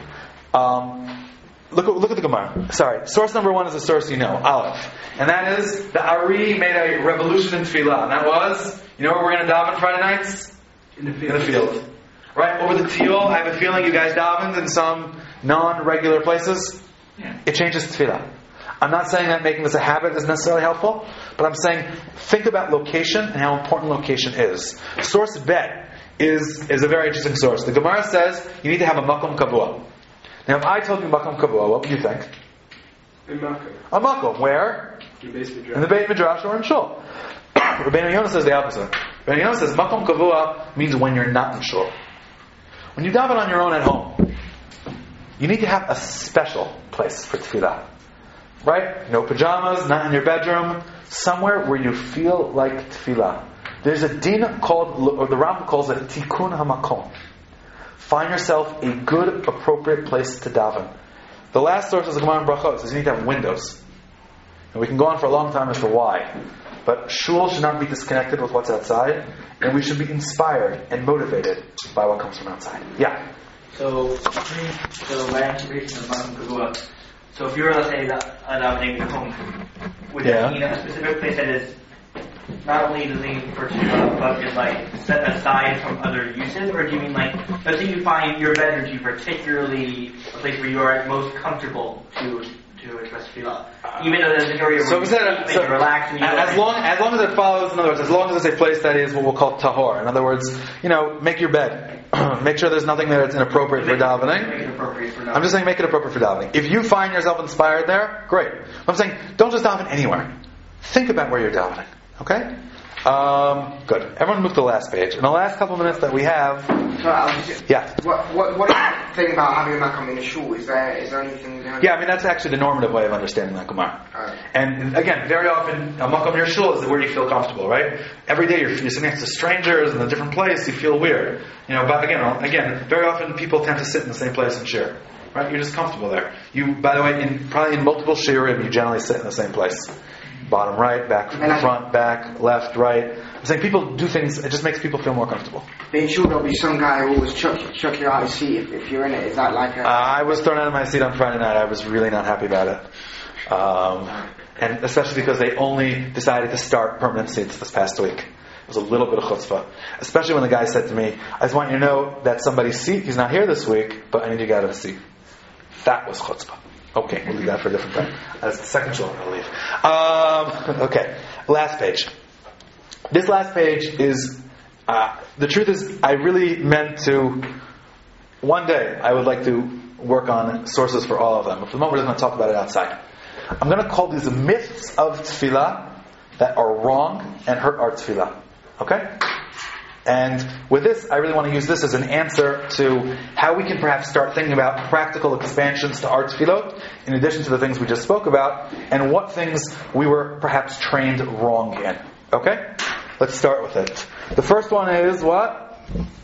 Um, look, at, look at the Gemara. Sorry. Source number one is a source you know, Aleph. And that is, the Ari made a revolution in Tefillah. And that was, you know where we're going to daven Friday nights? In the field. In the field. Right? Over the teal, I have a feeling you guys davened in some non-regular places. Yeah. It changes Tefillah. I'm not saying that making this a habit is necessarily helpful, but I'm saying think about location and how important location is. Source Bet is, is a very interesting source. The Gemara says you need to have a makom kavua. Now if I told you makom kavua, what would you think? In Makkah. A makom. Where? In the Beis Midrash. In the Beit Midrash or in Shul. Rabbeinu Yonah says the opposite. Rabbeinu Yonah says makom kavua means when you're not in Shul. When you daven on your own at home, you need to have a special place for tefillah. Right? No pajamas, not in your bedroom. Somewhere where you feel like tefillah. There's a din called, or the Rambam calls it tikkun hamakom. Find yourself a good, appropriate place to daven. The last source is the Gemara in Brachot. It says you need to have windows. And we can go on for a long time as to why. But shul should not be disconnected with what's outside. And we should be inspired and motivated by what comes from outside. Yeah? So, so my occupation of Makom Kavua. So if you were, let's say, davening at home, would Yeah. you need a specific place that is not only designed for tefillah, but is like set aside from other uses, or do you mean like, let's say you find your bedroom to be particularly a place where you are most comfortable to to express tefillah, even though there's an area where So, you, is that a, you so can relax and you as long as long as it follows, in other words, as long as it's a place that is what we'll call tahor. In other words, you know, make your bed. Make sure there's nothing there that's inappropriate for davening. Make it appropriate for davening. I'm just saying make it appropriate for davening. If you find yourself inspired there, great. I'm saying don't just daven anywhere. Think about where you're davening. Okay? Um, good. Everyone move to the last page. In the last couple of minutes that we have, So, I was just, yeah. what, what, what do you think about having a makom in a shul? Is there, is there anything behind Yeah, I mean, that's actually the normative way of understanding that Gemara. Alright. And again, very often, a makom in your shul is where you feel comfortable, right? Every day you're, you're sitting next to strangers in a different place, you feel weird. You know, but again, again, very often people tend to sit in the same place and share. Right? You're just comfortable there. You, by the way, in probably in multiple shiurim, you generally sit in the same place. Bottom right, back front, back, left, right. I'm saying people do things, it just makes people feel more comfortable. Being sure there'll be some guy who always chuck, chuck you out of his seat if, if you're in it. Is that like a... Uh, I was thrown out of my seat on Friday night. I was really not happy about it. Um, and especially because they only decided to start permanent seats this past week. It was a little bit of chutzpah. Especially when the guy said to me, I just want you to know that somebody's seat, he's not here this week, but I need you to get out of the seat. That was chutzpah. Okay, we'll leave that for a different time. That's the second show I'm going to leave. Um, okay, last page. This last page is, uh, the truth is, I really meant to, one day, I would like to work on sources for all of them. But for the moment, we're just going to talk about it outside. I'm going to call these myths of tefillah that are wrong and hurt our tefillah. Okay? And with this, I really want to use this as an answer to how we can perhaps start thinking about practical expansions to our tefillot, in addition to the things we just spoke about, and what things we were perhaps trained wrong in. Okay? Let's start with it. The first one is what?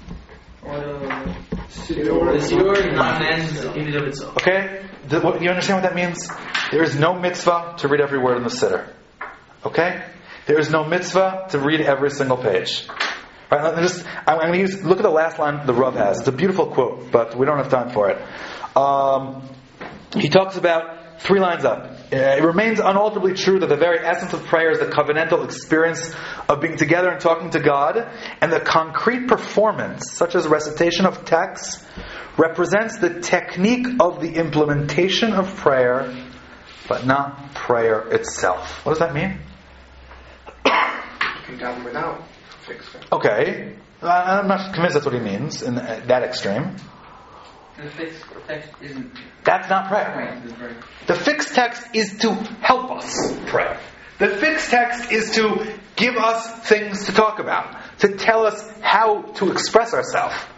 The Siddur is not an end in and of itself. Okay? Do you understand what that means? There is no mitzvah to read every word in the Siddur. Okay? There is no mitzvah to read every single page. Right, let me just, I'm going to use, look at the last line the Rav has. It's a beautiful quote, but we don't have time for it. Um, he talks about three lines up. It remains unalterably true that the very essence of prayer is the covenantal experience of being together and talking to God, and the concrete performance, such as recitation of texts, represents the technique of the implementation of prayer, but not prayer itself. What does that mean? You can daven without fixed text. Okay, I'm not convinced that's what he means in that extreme. The fixed text isn't. That's not prayer. The fixed text is to help us pray. The fixed text is to give us things to talk about, to tell us how to express ourselves.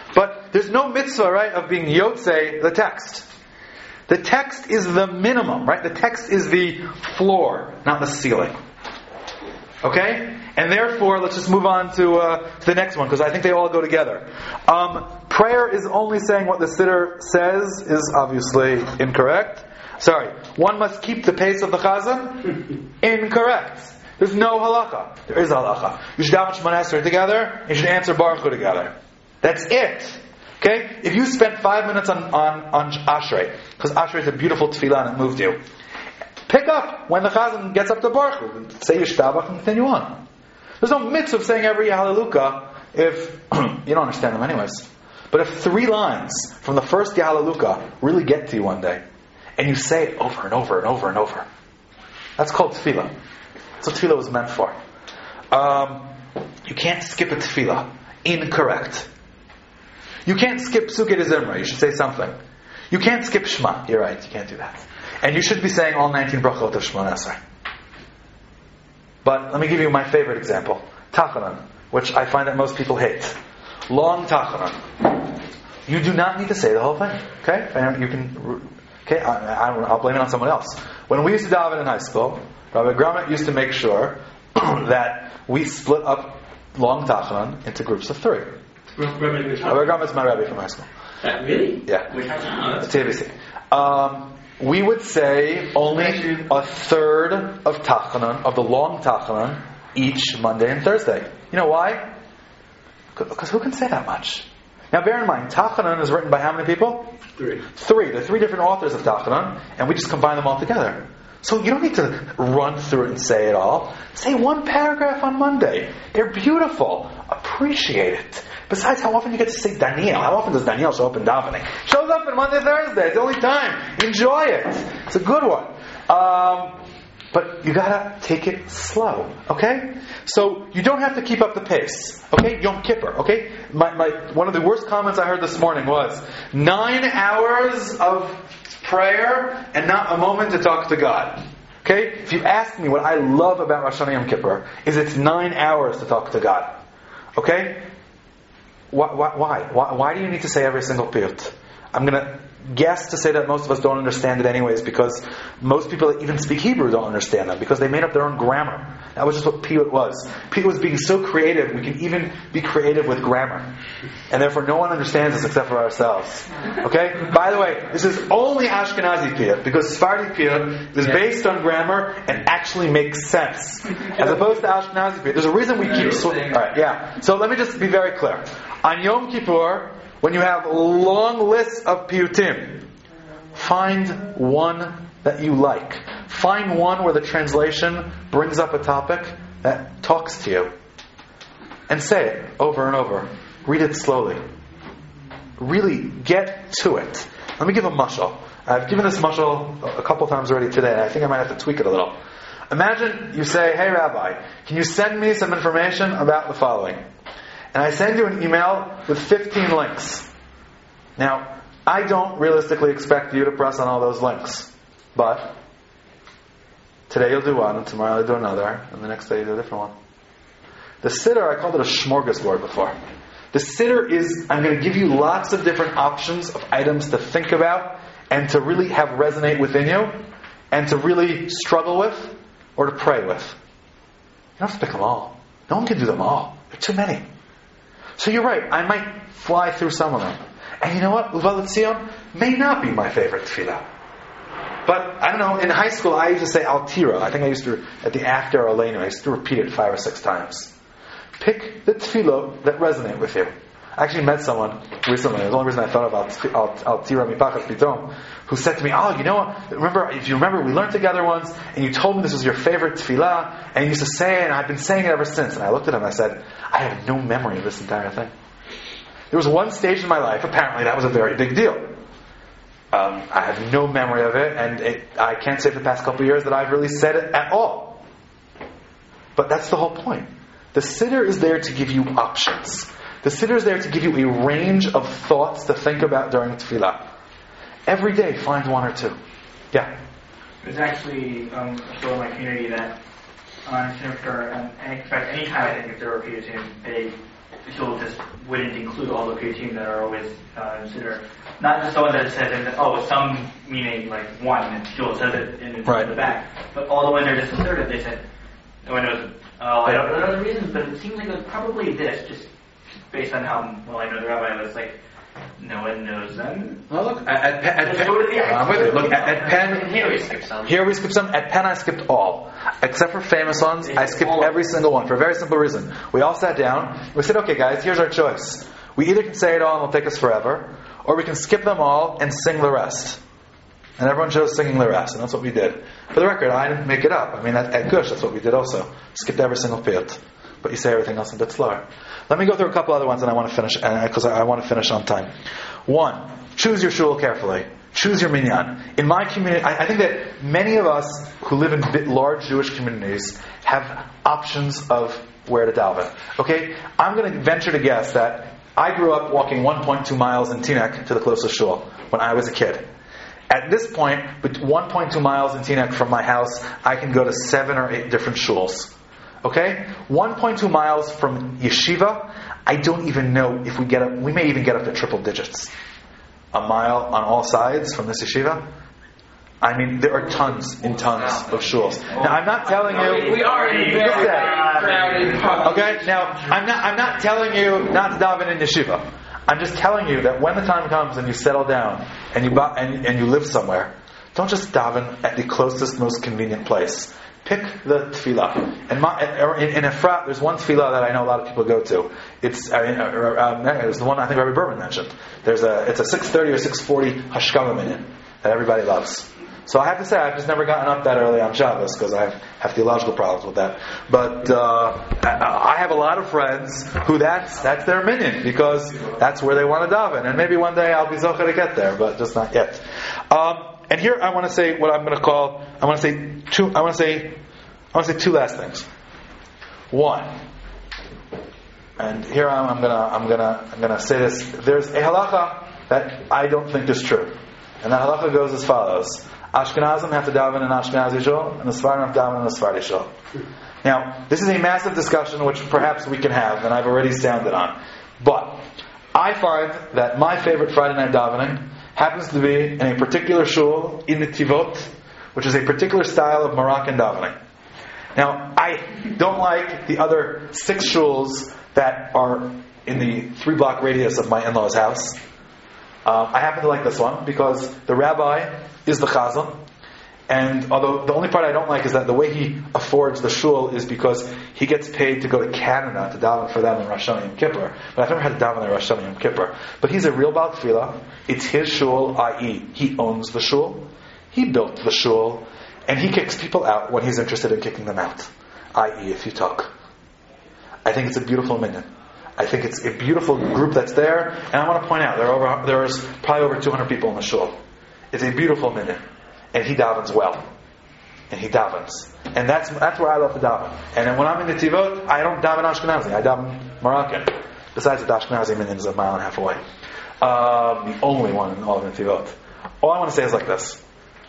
But there's no mitzvah, right, of being yotzei the text. The text is the minimum, right? The text is the floor, not the ceiling. Okay? And therefore, let's just move on to, uh, to the next one, because I think they all go together. Um, prayer is only saying what the siddur says is obviously incorrect. Sorry. One must keep the pace of the chazan? Incorrect. There's no halacha. There is a halacha. You should daven Shemona Esrei together. You should answer Baruch Hu together. That's it. Okay? If you spent five minutes on, on, on Ashrei, because Ashrei is a beautiful tefillah and it moved you, pick up when the chazan gets up to Baruch Hu. Say your shtabach and continue on. There's no mitzvah of saying every Hallelujah if you don't understand them anyways. But if three lines from the first Hallelujah really get to you one day, and you say it over and over and over and over, that's called tefillah. That's what tefillah was meant for. Um, you can't skip a tefillah. Incorrect. You can't skip Sukkot Zimra. You should say something. You can't skip Shema. You're right. You can't do that. And you should be saying all nineteen brachot of Shemona Esrei. But let me give you my favorite example. Tachanan, which I find that most people hate. Long Tachanan. You do not need to say the whole thing. Okay? You can. Okay? I, I, I'll blame it on someone else. When we used to daven in high school, Rabbi Grummet used to make sure that we split up long Tachanan into groups of three. Rabbi Grummet's my rabbi from high school. Uh, really? Yeah. Which oh, T B C. Um, we would say only a third of Tachanan, of the long Tachanan, each Monday and Thursday. You know why? Because who can say that much? Now bear in mind, Tachanan is written by how many people? Three. Three. There are three different authors of Tachanan, and we just combine them all together. So you don't need to run through it and say it all. Say one paragraph on Monday. They're beautiful. Appreciate it. Besides, how often you get to say Daniel? How often does Daniel show up in davening? Shows up on Monday, Thursday. It's the only time. Enjoy it. It's a good one. Um, but you gotta take it slow. Okay? So you don't have to keep up the pace. Okay? Yom Kippur. Okay? My, my, one of the worst comments I heard this morning was nine hours of prayer and not a moment to talk to God. Okay? If you ask me what I love about Rosh Hashanah Yom Kippur, is it's nine hours to talk to God. Okay? Why, why? Why? Why do you need to say every single piyut? I'm going to guess to say that most of us don't understand it anyways, because most people that even speak Hebrew don't understand them, because they made up their own grammar. That was just what piyut was. Piyut was being so creative, we can even be creative with grammar. And therefore no one understands us except for ourselves. Okay? By the way, this is only Ashkenazi piyut, because Sephardi piyut is based on grammar and actually makes sense. As opposed to Ashkenazi piyut. There's a reason we keep... So, Alright, yeah. So let me just be very clear. On Yom Kippur, when you have long lists of piyutim, find one that you like. Find one where the translation brings up a topic that talks to you. And say it over and over. Read it slowly. Really get to it. Let me give a mashal. I've given this mashal a couple times already today, and I think I might have to tweak it a little. Imagine you say, hey Rabbi, can you send me some information about the following? And I send you an email with fifteen links. Now, I don't realistically expect you to press on all those links. But today you'll do one, and tomorrow you'll do another, and the next day you'll do a different one. The siddur, I called it a smorgasbord before. The siddur is, I'm going to give you lots of different options of items to think about and to really have resonate within you and to really struggle with or to pray with. You don't have to pick them all. No one can do them all. There are too many. So you're right, I might fly through some of them. And you know what? Uva L'Tzion may not be my favorite tefillah. But, I don't know, in high school I used to say Al Tira. I think I used to, at the after Aleinu, I used to repeat it five or six times. Pick the tefillah that resonate with you. I actually met someone recently, the only reason I thought about Al Tira Mipachas Pitom, who said to me, oh, you know what, remember, if you remember, we learned together once, and you told me this was your favorite tefillah, and you used to say it, and I've been saying it ever since. And I looked at him and I said, I have no memory of this entire thing. There was one stage in my life, apparently that was a very big deal. Um, I have no memory of it, and it, I can't say for the past couple of years that I've really said it at all. But that's the whole point. The siddur is there to give you options. The siddur is there to give you a range of thoughts to think about during tefillah. Every day, find one or two. Yeah? There's actually um, a show in my community that on Shinifter, and, and in fact, anytime I think if there were Piyutim, they the shul just wouldn't include all the Piyutim that are always uh, considered. Not just the one that says, in, oh, some meaning like one, and shul says it in, Right. the back, but all the ones that are just inserted, they said, no one knows, oh, I don't know the reasons, but it seems like it was probably this, just based on how well I know the rabbi was like, no one knows them. Well, look, at, at, at, at Just go to the Penn, I'm with you. Look, at, at Penn, Here we skip some. here we skip some. At Penn, I skipped all. Except for famous ones, I skipped every single one for a very simple reason. We all sat down. We said, okay, guys, here's our choice. We either can say it all and it'll take us forever, or we can skip them all and sing the rest. And everyone chose singing the rest, and that's what we did. For the record, I didn't make it up. I mean, at, at Gush, that's what we did also. Skipped every single piyut. But you say everything else a bit slower. Let me go through a couple other ones, and I want to finish because I, I want to finish on time. One, choose your shul carefully. Choose your minyan. In my community, I, I think that many of us who live in bit large Jewish communities have options of where to daven. Okay, I'm going to venture to guess that I grew up walking one point two miles in Teaneck to the closest shul when I was a kid. At this point, with one point two miles in Teaneck from my house, I can go to seven or eight different shuls. Okay? one point two miles from yeshiva, I don't even know if we get up, we may even get up to triple digits. A mile on all sides from this yeshiva. I mean, there are tons and tons of shuls. Now, I'm not telling you. We are in a very crowded. Okay? Now, I'm not. I'm not telling you not to daven in yeshiva. I'm just telling you that when the time comes and you settle down and you and, and you live somewhere, don't just daven at the closest, most convenient place. Pick the tefillah. And my, in, in Efrat, there's one tefillah that I know a lot of people go to. It's I mean, uh, uh, it's the one I think Rabbi Berman mentioned. There's a it's a six thirty or six forty hashkama minyan that everybody loves. So I have to say, I've just never gotten up that early on Shabbos because I have, have theological problems with that. But uh, I have a lot of friends who that's that's their minyan because that's where they want to daven. And maybe one day I'll be zocher to get there, but just not yet. Um, and here I want to say what I'm going to call. I want to say two. I want to say. I want to say two last things. One, and here I'm, I'm gonna I'm gonna I'm gonna say this. There's a halacha that I don't think is true, and that halacha goes as follows. Ashkenazim have to daven in Ashkenazi shul, and the Sephardim have to daven in the Sephardi shul. Now, this is a massive discussion which perhaps we can have, and I've already sounded on. But I find that my favorite Friday night davening happens to be in a particular shul in the Tivot, which is a particular style of Moroccan davening. Now, I don't like the other six shuls that are in the three-block radius of my in-law's house. Um, I happen to like this one because the rabbi is the chazan, and although the only part I don't like is that the way he affords the shul is because he gets paid to go to Canada to daven for them in Rosh Hashanah Yom Kippur. But I've never had to daven in Rosh Hashanah Yom Kippur. But he's a real Baal Tefillah. It's his shul, that is, he owns the shul, he built the shul, and he kicks people out when he's interested in kicking them out. that is, if you talk. I think it's a beautiful minyan. I think it's a beautiful group that's there, and I want to point out there are over, there's probably over two hundred people in the shul. It's a beautiful minyan, and he davens well, and he davens, and that's that's where I love to daven. And then when I'm in the Tivot, I don't daven Ashkenazi, I daven Moroccan. Besides, the Ashkenazi minyan is a mile and a half away. Um, the only one in all of the Tivot. All I want to say is like this: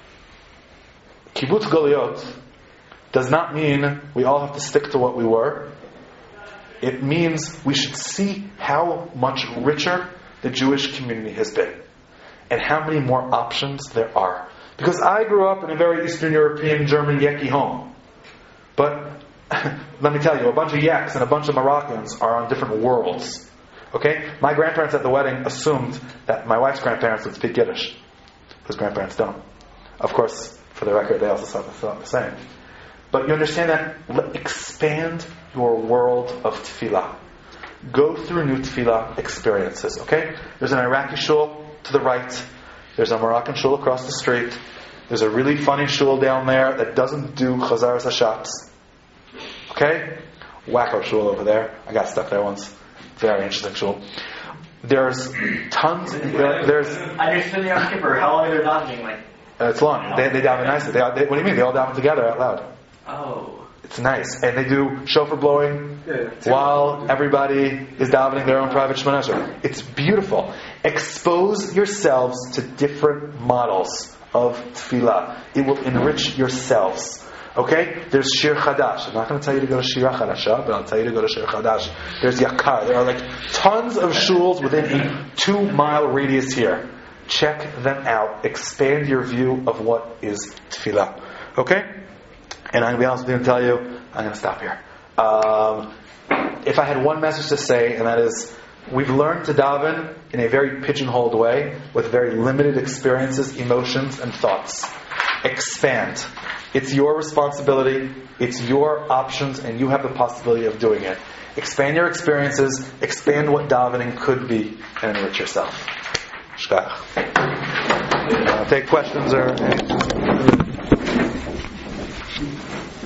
Kibbutz Goliot does not mean we all have to stick to what we were. It means we should see how much richer the Jewish community has been and how many more options there are. Because I grew up in a very Eastern European, German, Yeki home. But let me tell you, a bunch of Yeks and a bunch of Moroccans are on different worlds. Okay? My grandparents at the wedding assumed that my wife's grandparents would speak Yiddish. His grandparents don't. Of course, for the record, they also thought the same. But you understand that? Expand your world of tefillah. Go through new tefillah experiences, okay? There's an Iraqi shul to the right. There's a Moroccan shul across the street. There's a really funny shul down there that doesn't do Chazaras HaShatz. Okay? Wacko shul over there. I got stuck there once. Very interesting shul. There's tons. There, there's. I understand the Yom Kippur. How long are they davening? Like, uh, it's long. They, they daven nicely. They, they, what do you mean? They all daven together out loud. Oh. It's nice. And they do shofar blowing while everybody is davening their own private Shemona Esrei. It's beautiful. Expose yourselves to different models of tefillah. It will enrich yourselves. Okay? There's Shir Chadash. I'm not going to tell you to go to Shira Chadasha, but I'll tell you to go to Shir Chadash. There's Yakar. There are like tons of shuls within a two mile radius here. Check them out. Expand your view of what is tefillah. Okay? And I'm going to be honest with you and tell you, I'm going to stop here. Um, if I had one message to say, and that is, we've learned to daven in a very pigeonholed way, with very limited experiences, emotions, and thoughts. Expand. It's your responsibility, it's your options, and you have the possibility of doing it. Expand your experiences, expand what davening could be, and enrich yourself. Shkach. Uh, take questions or anything.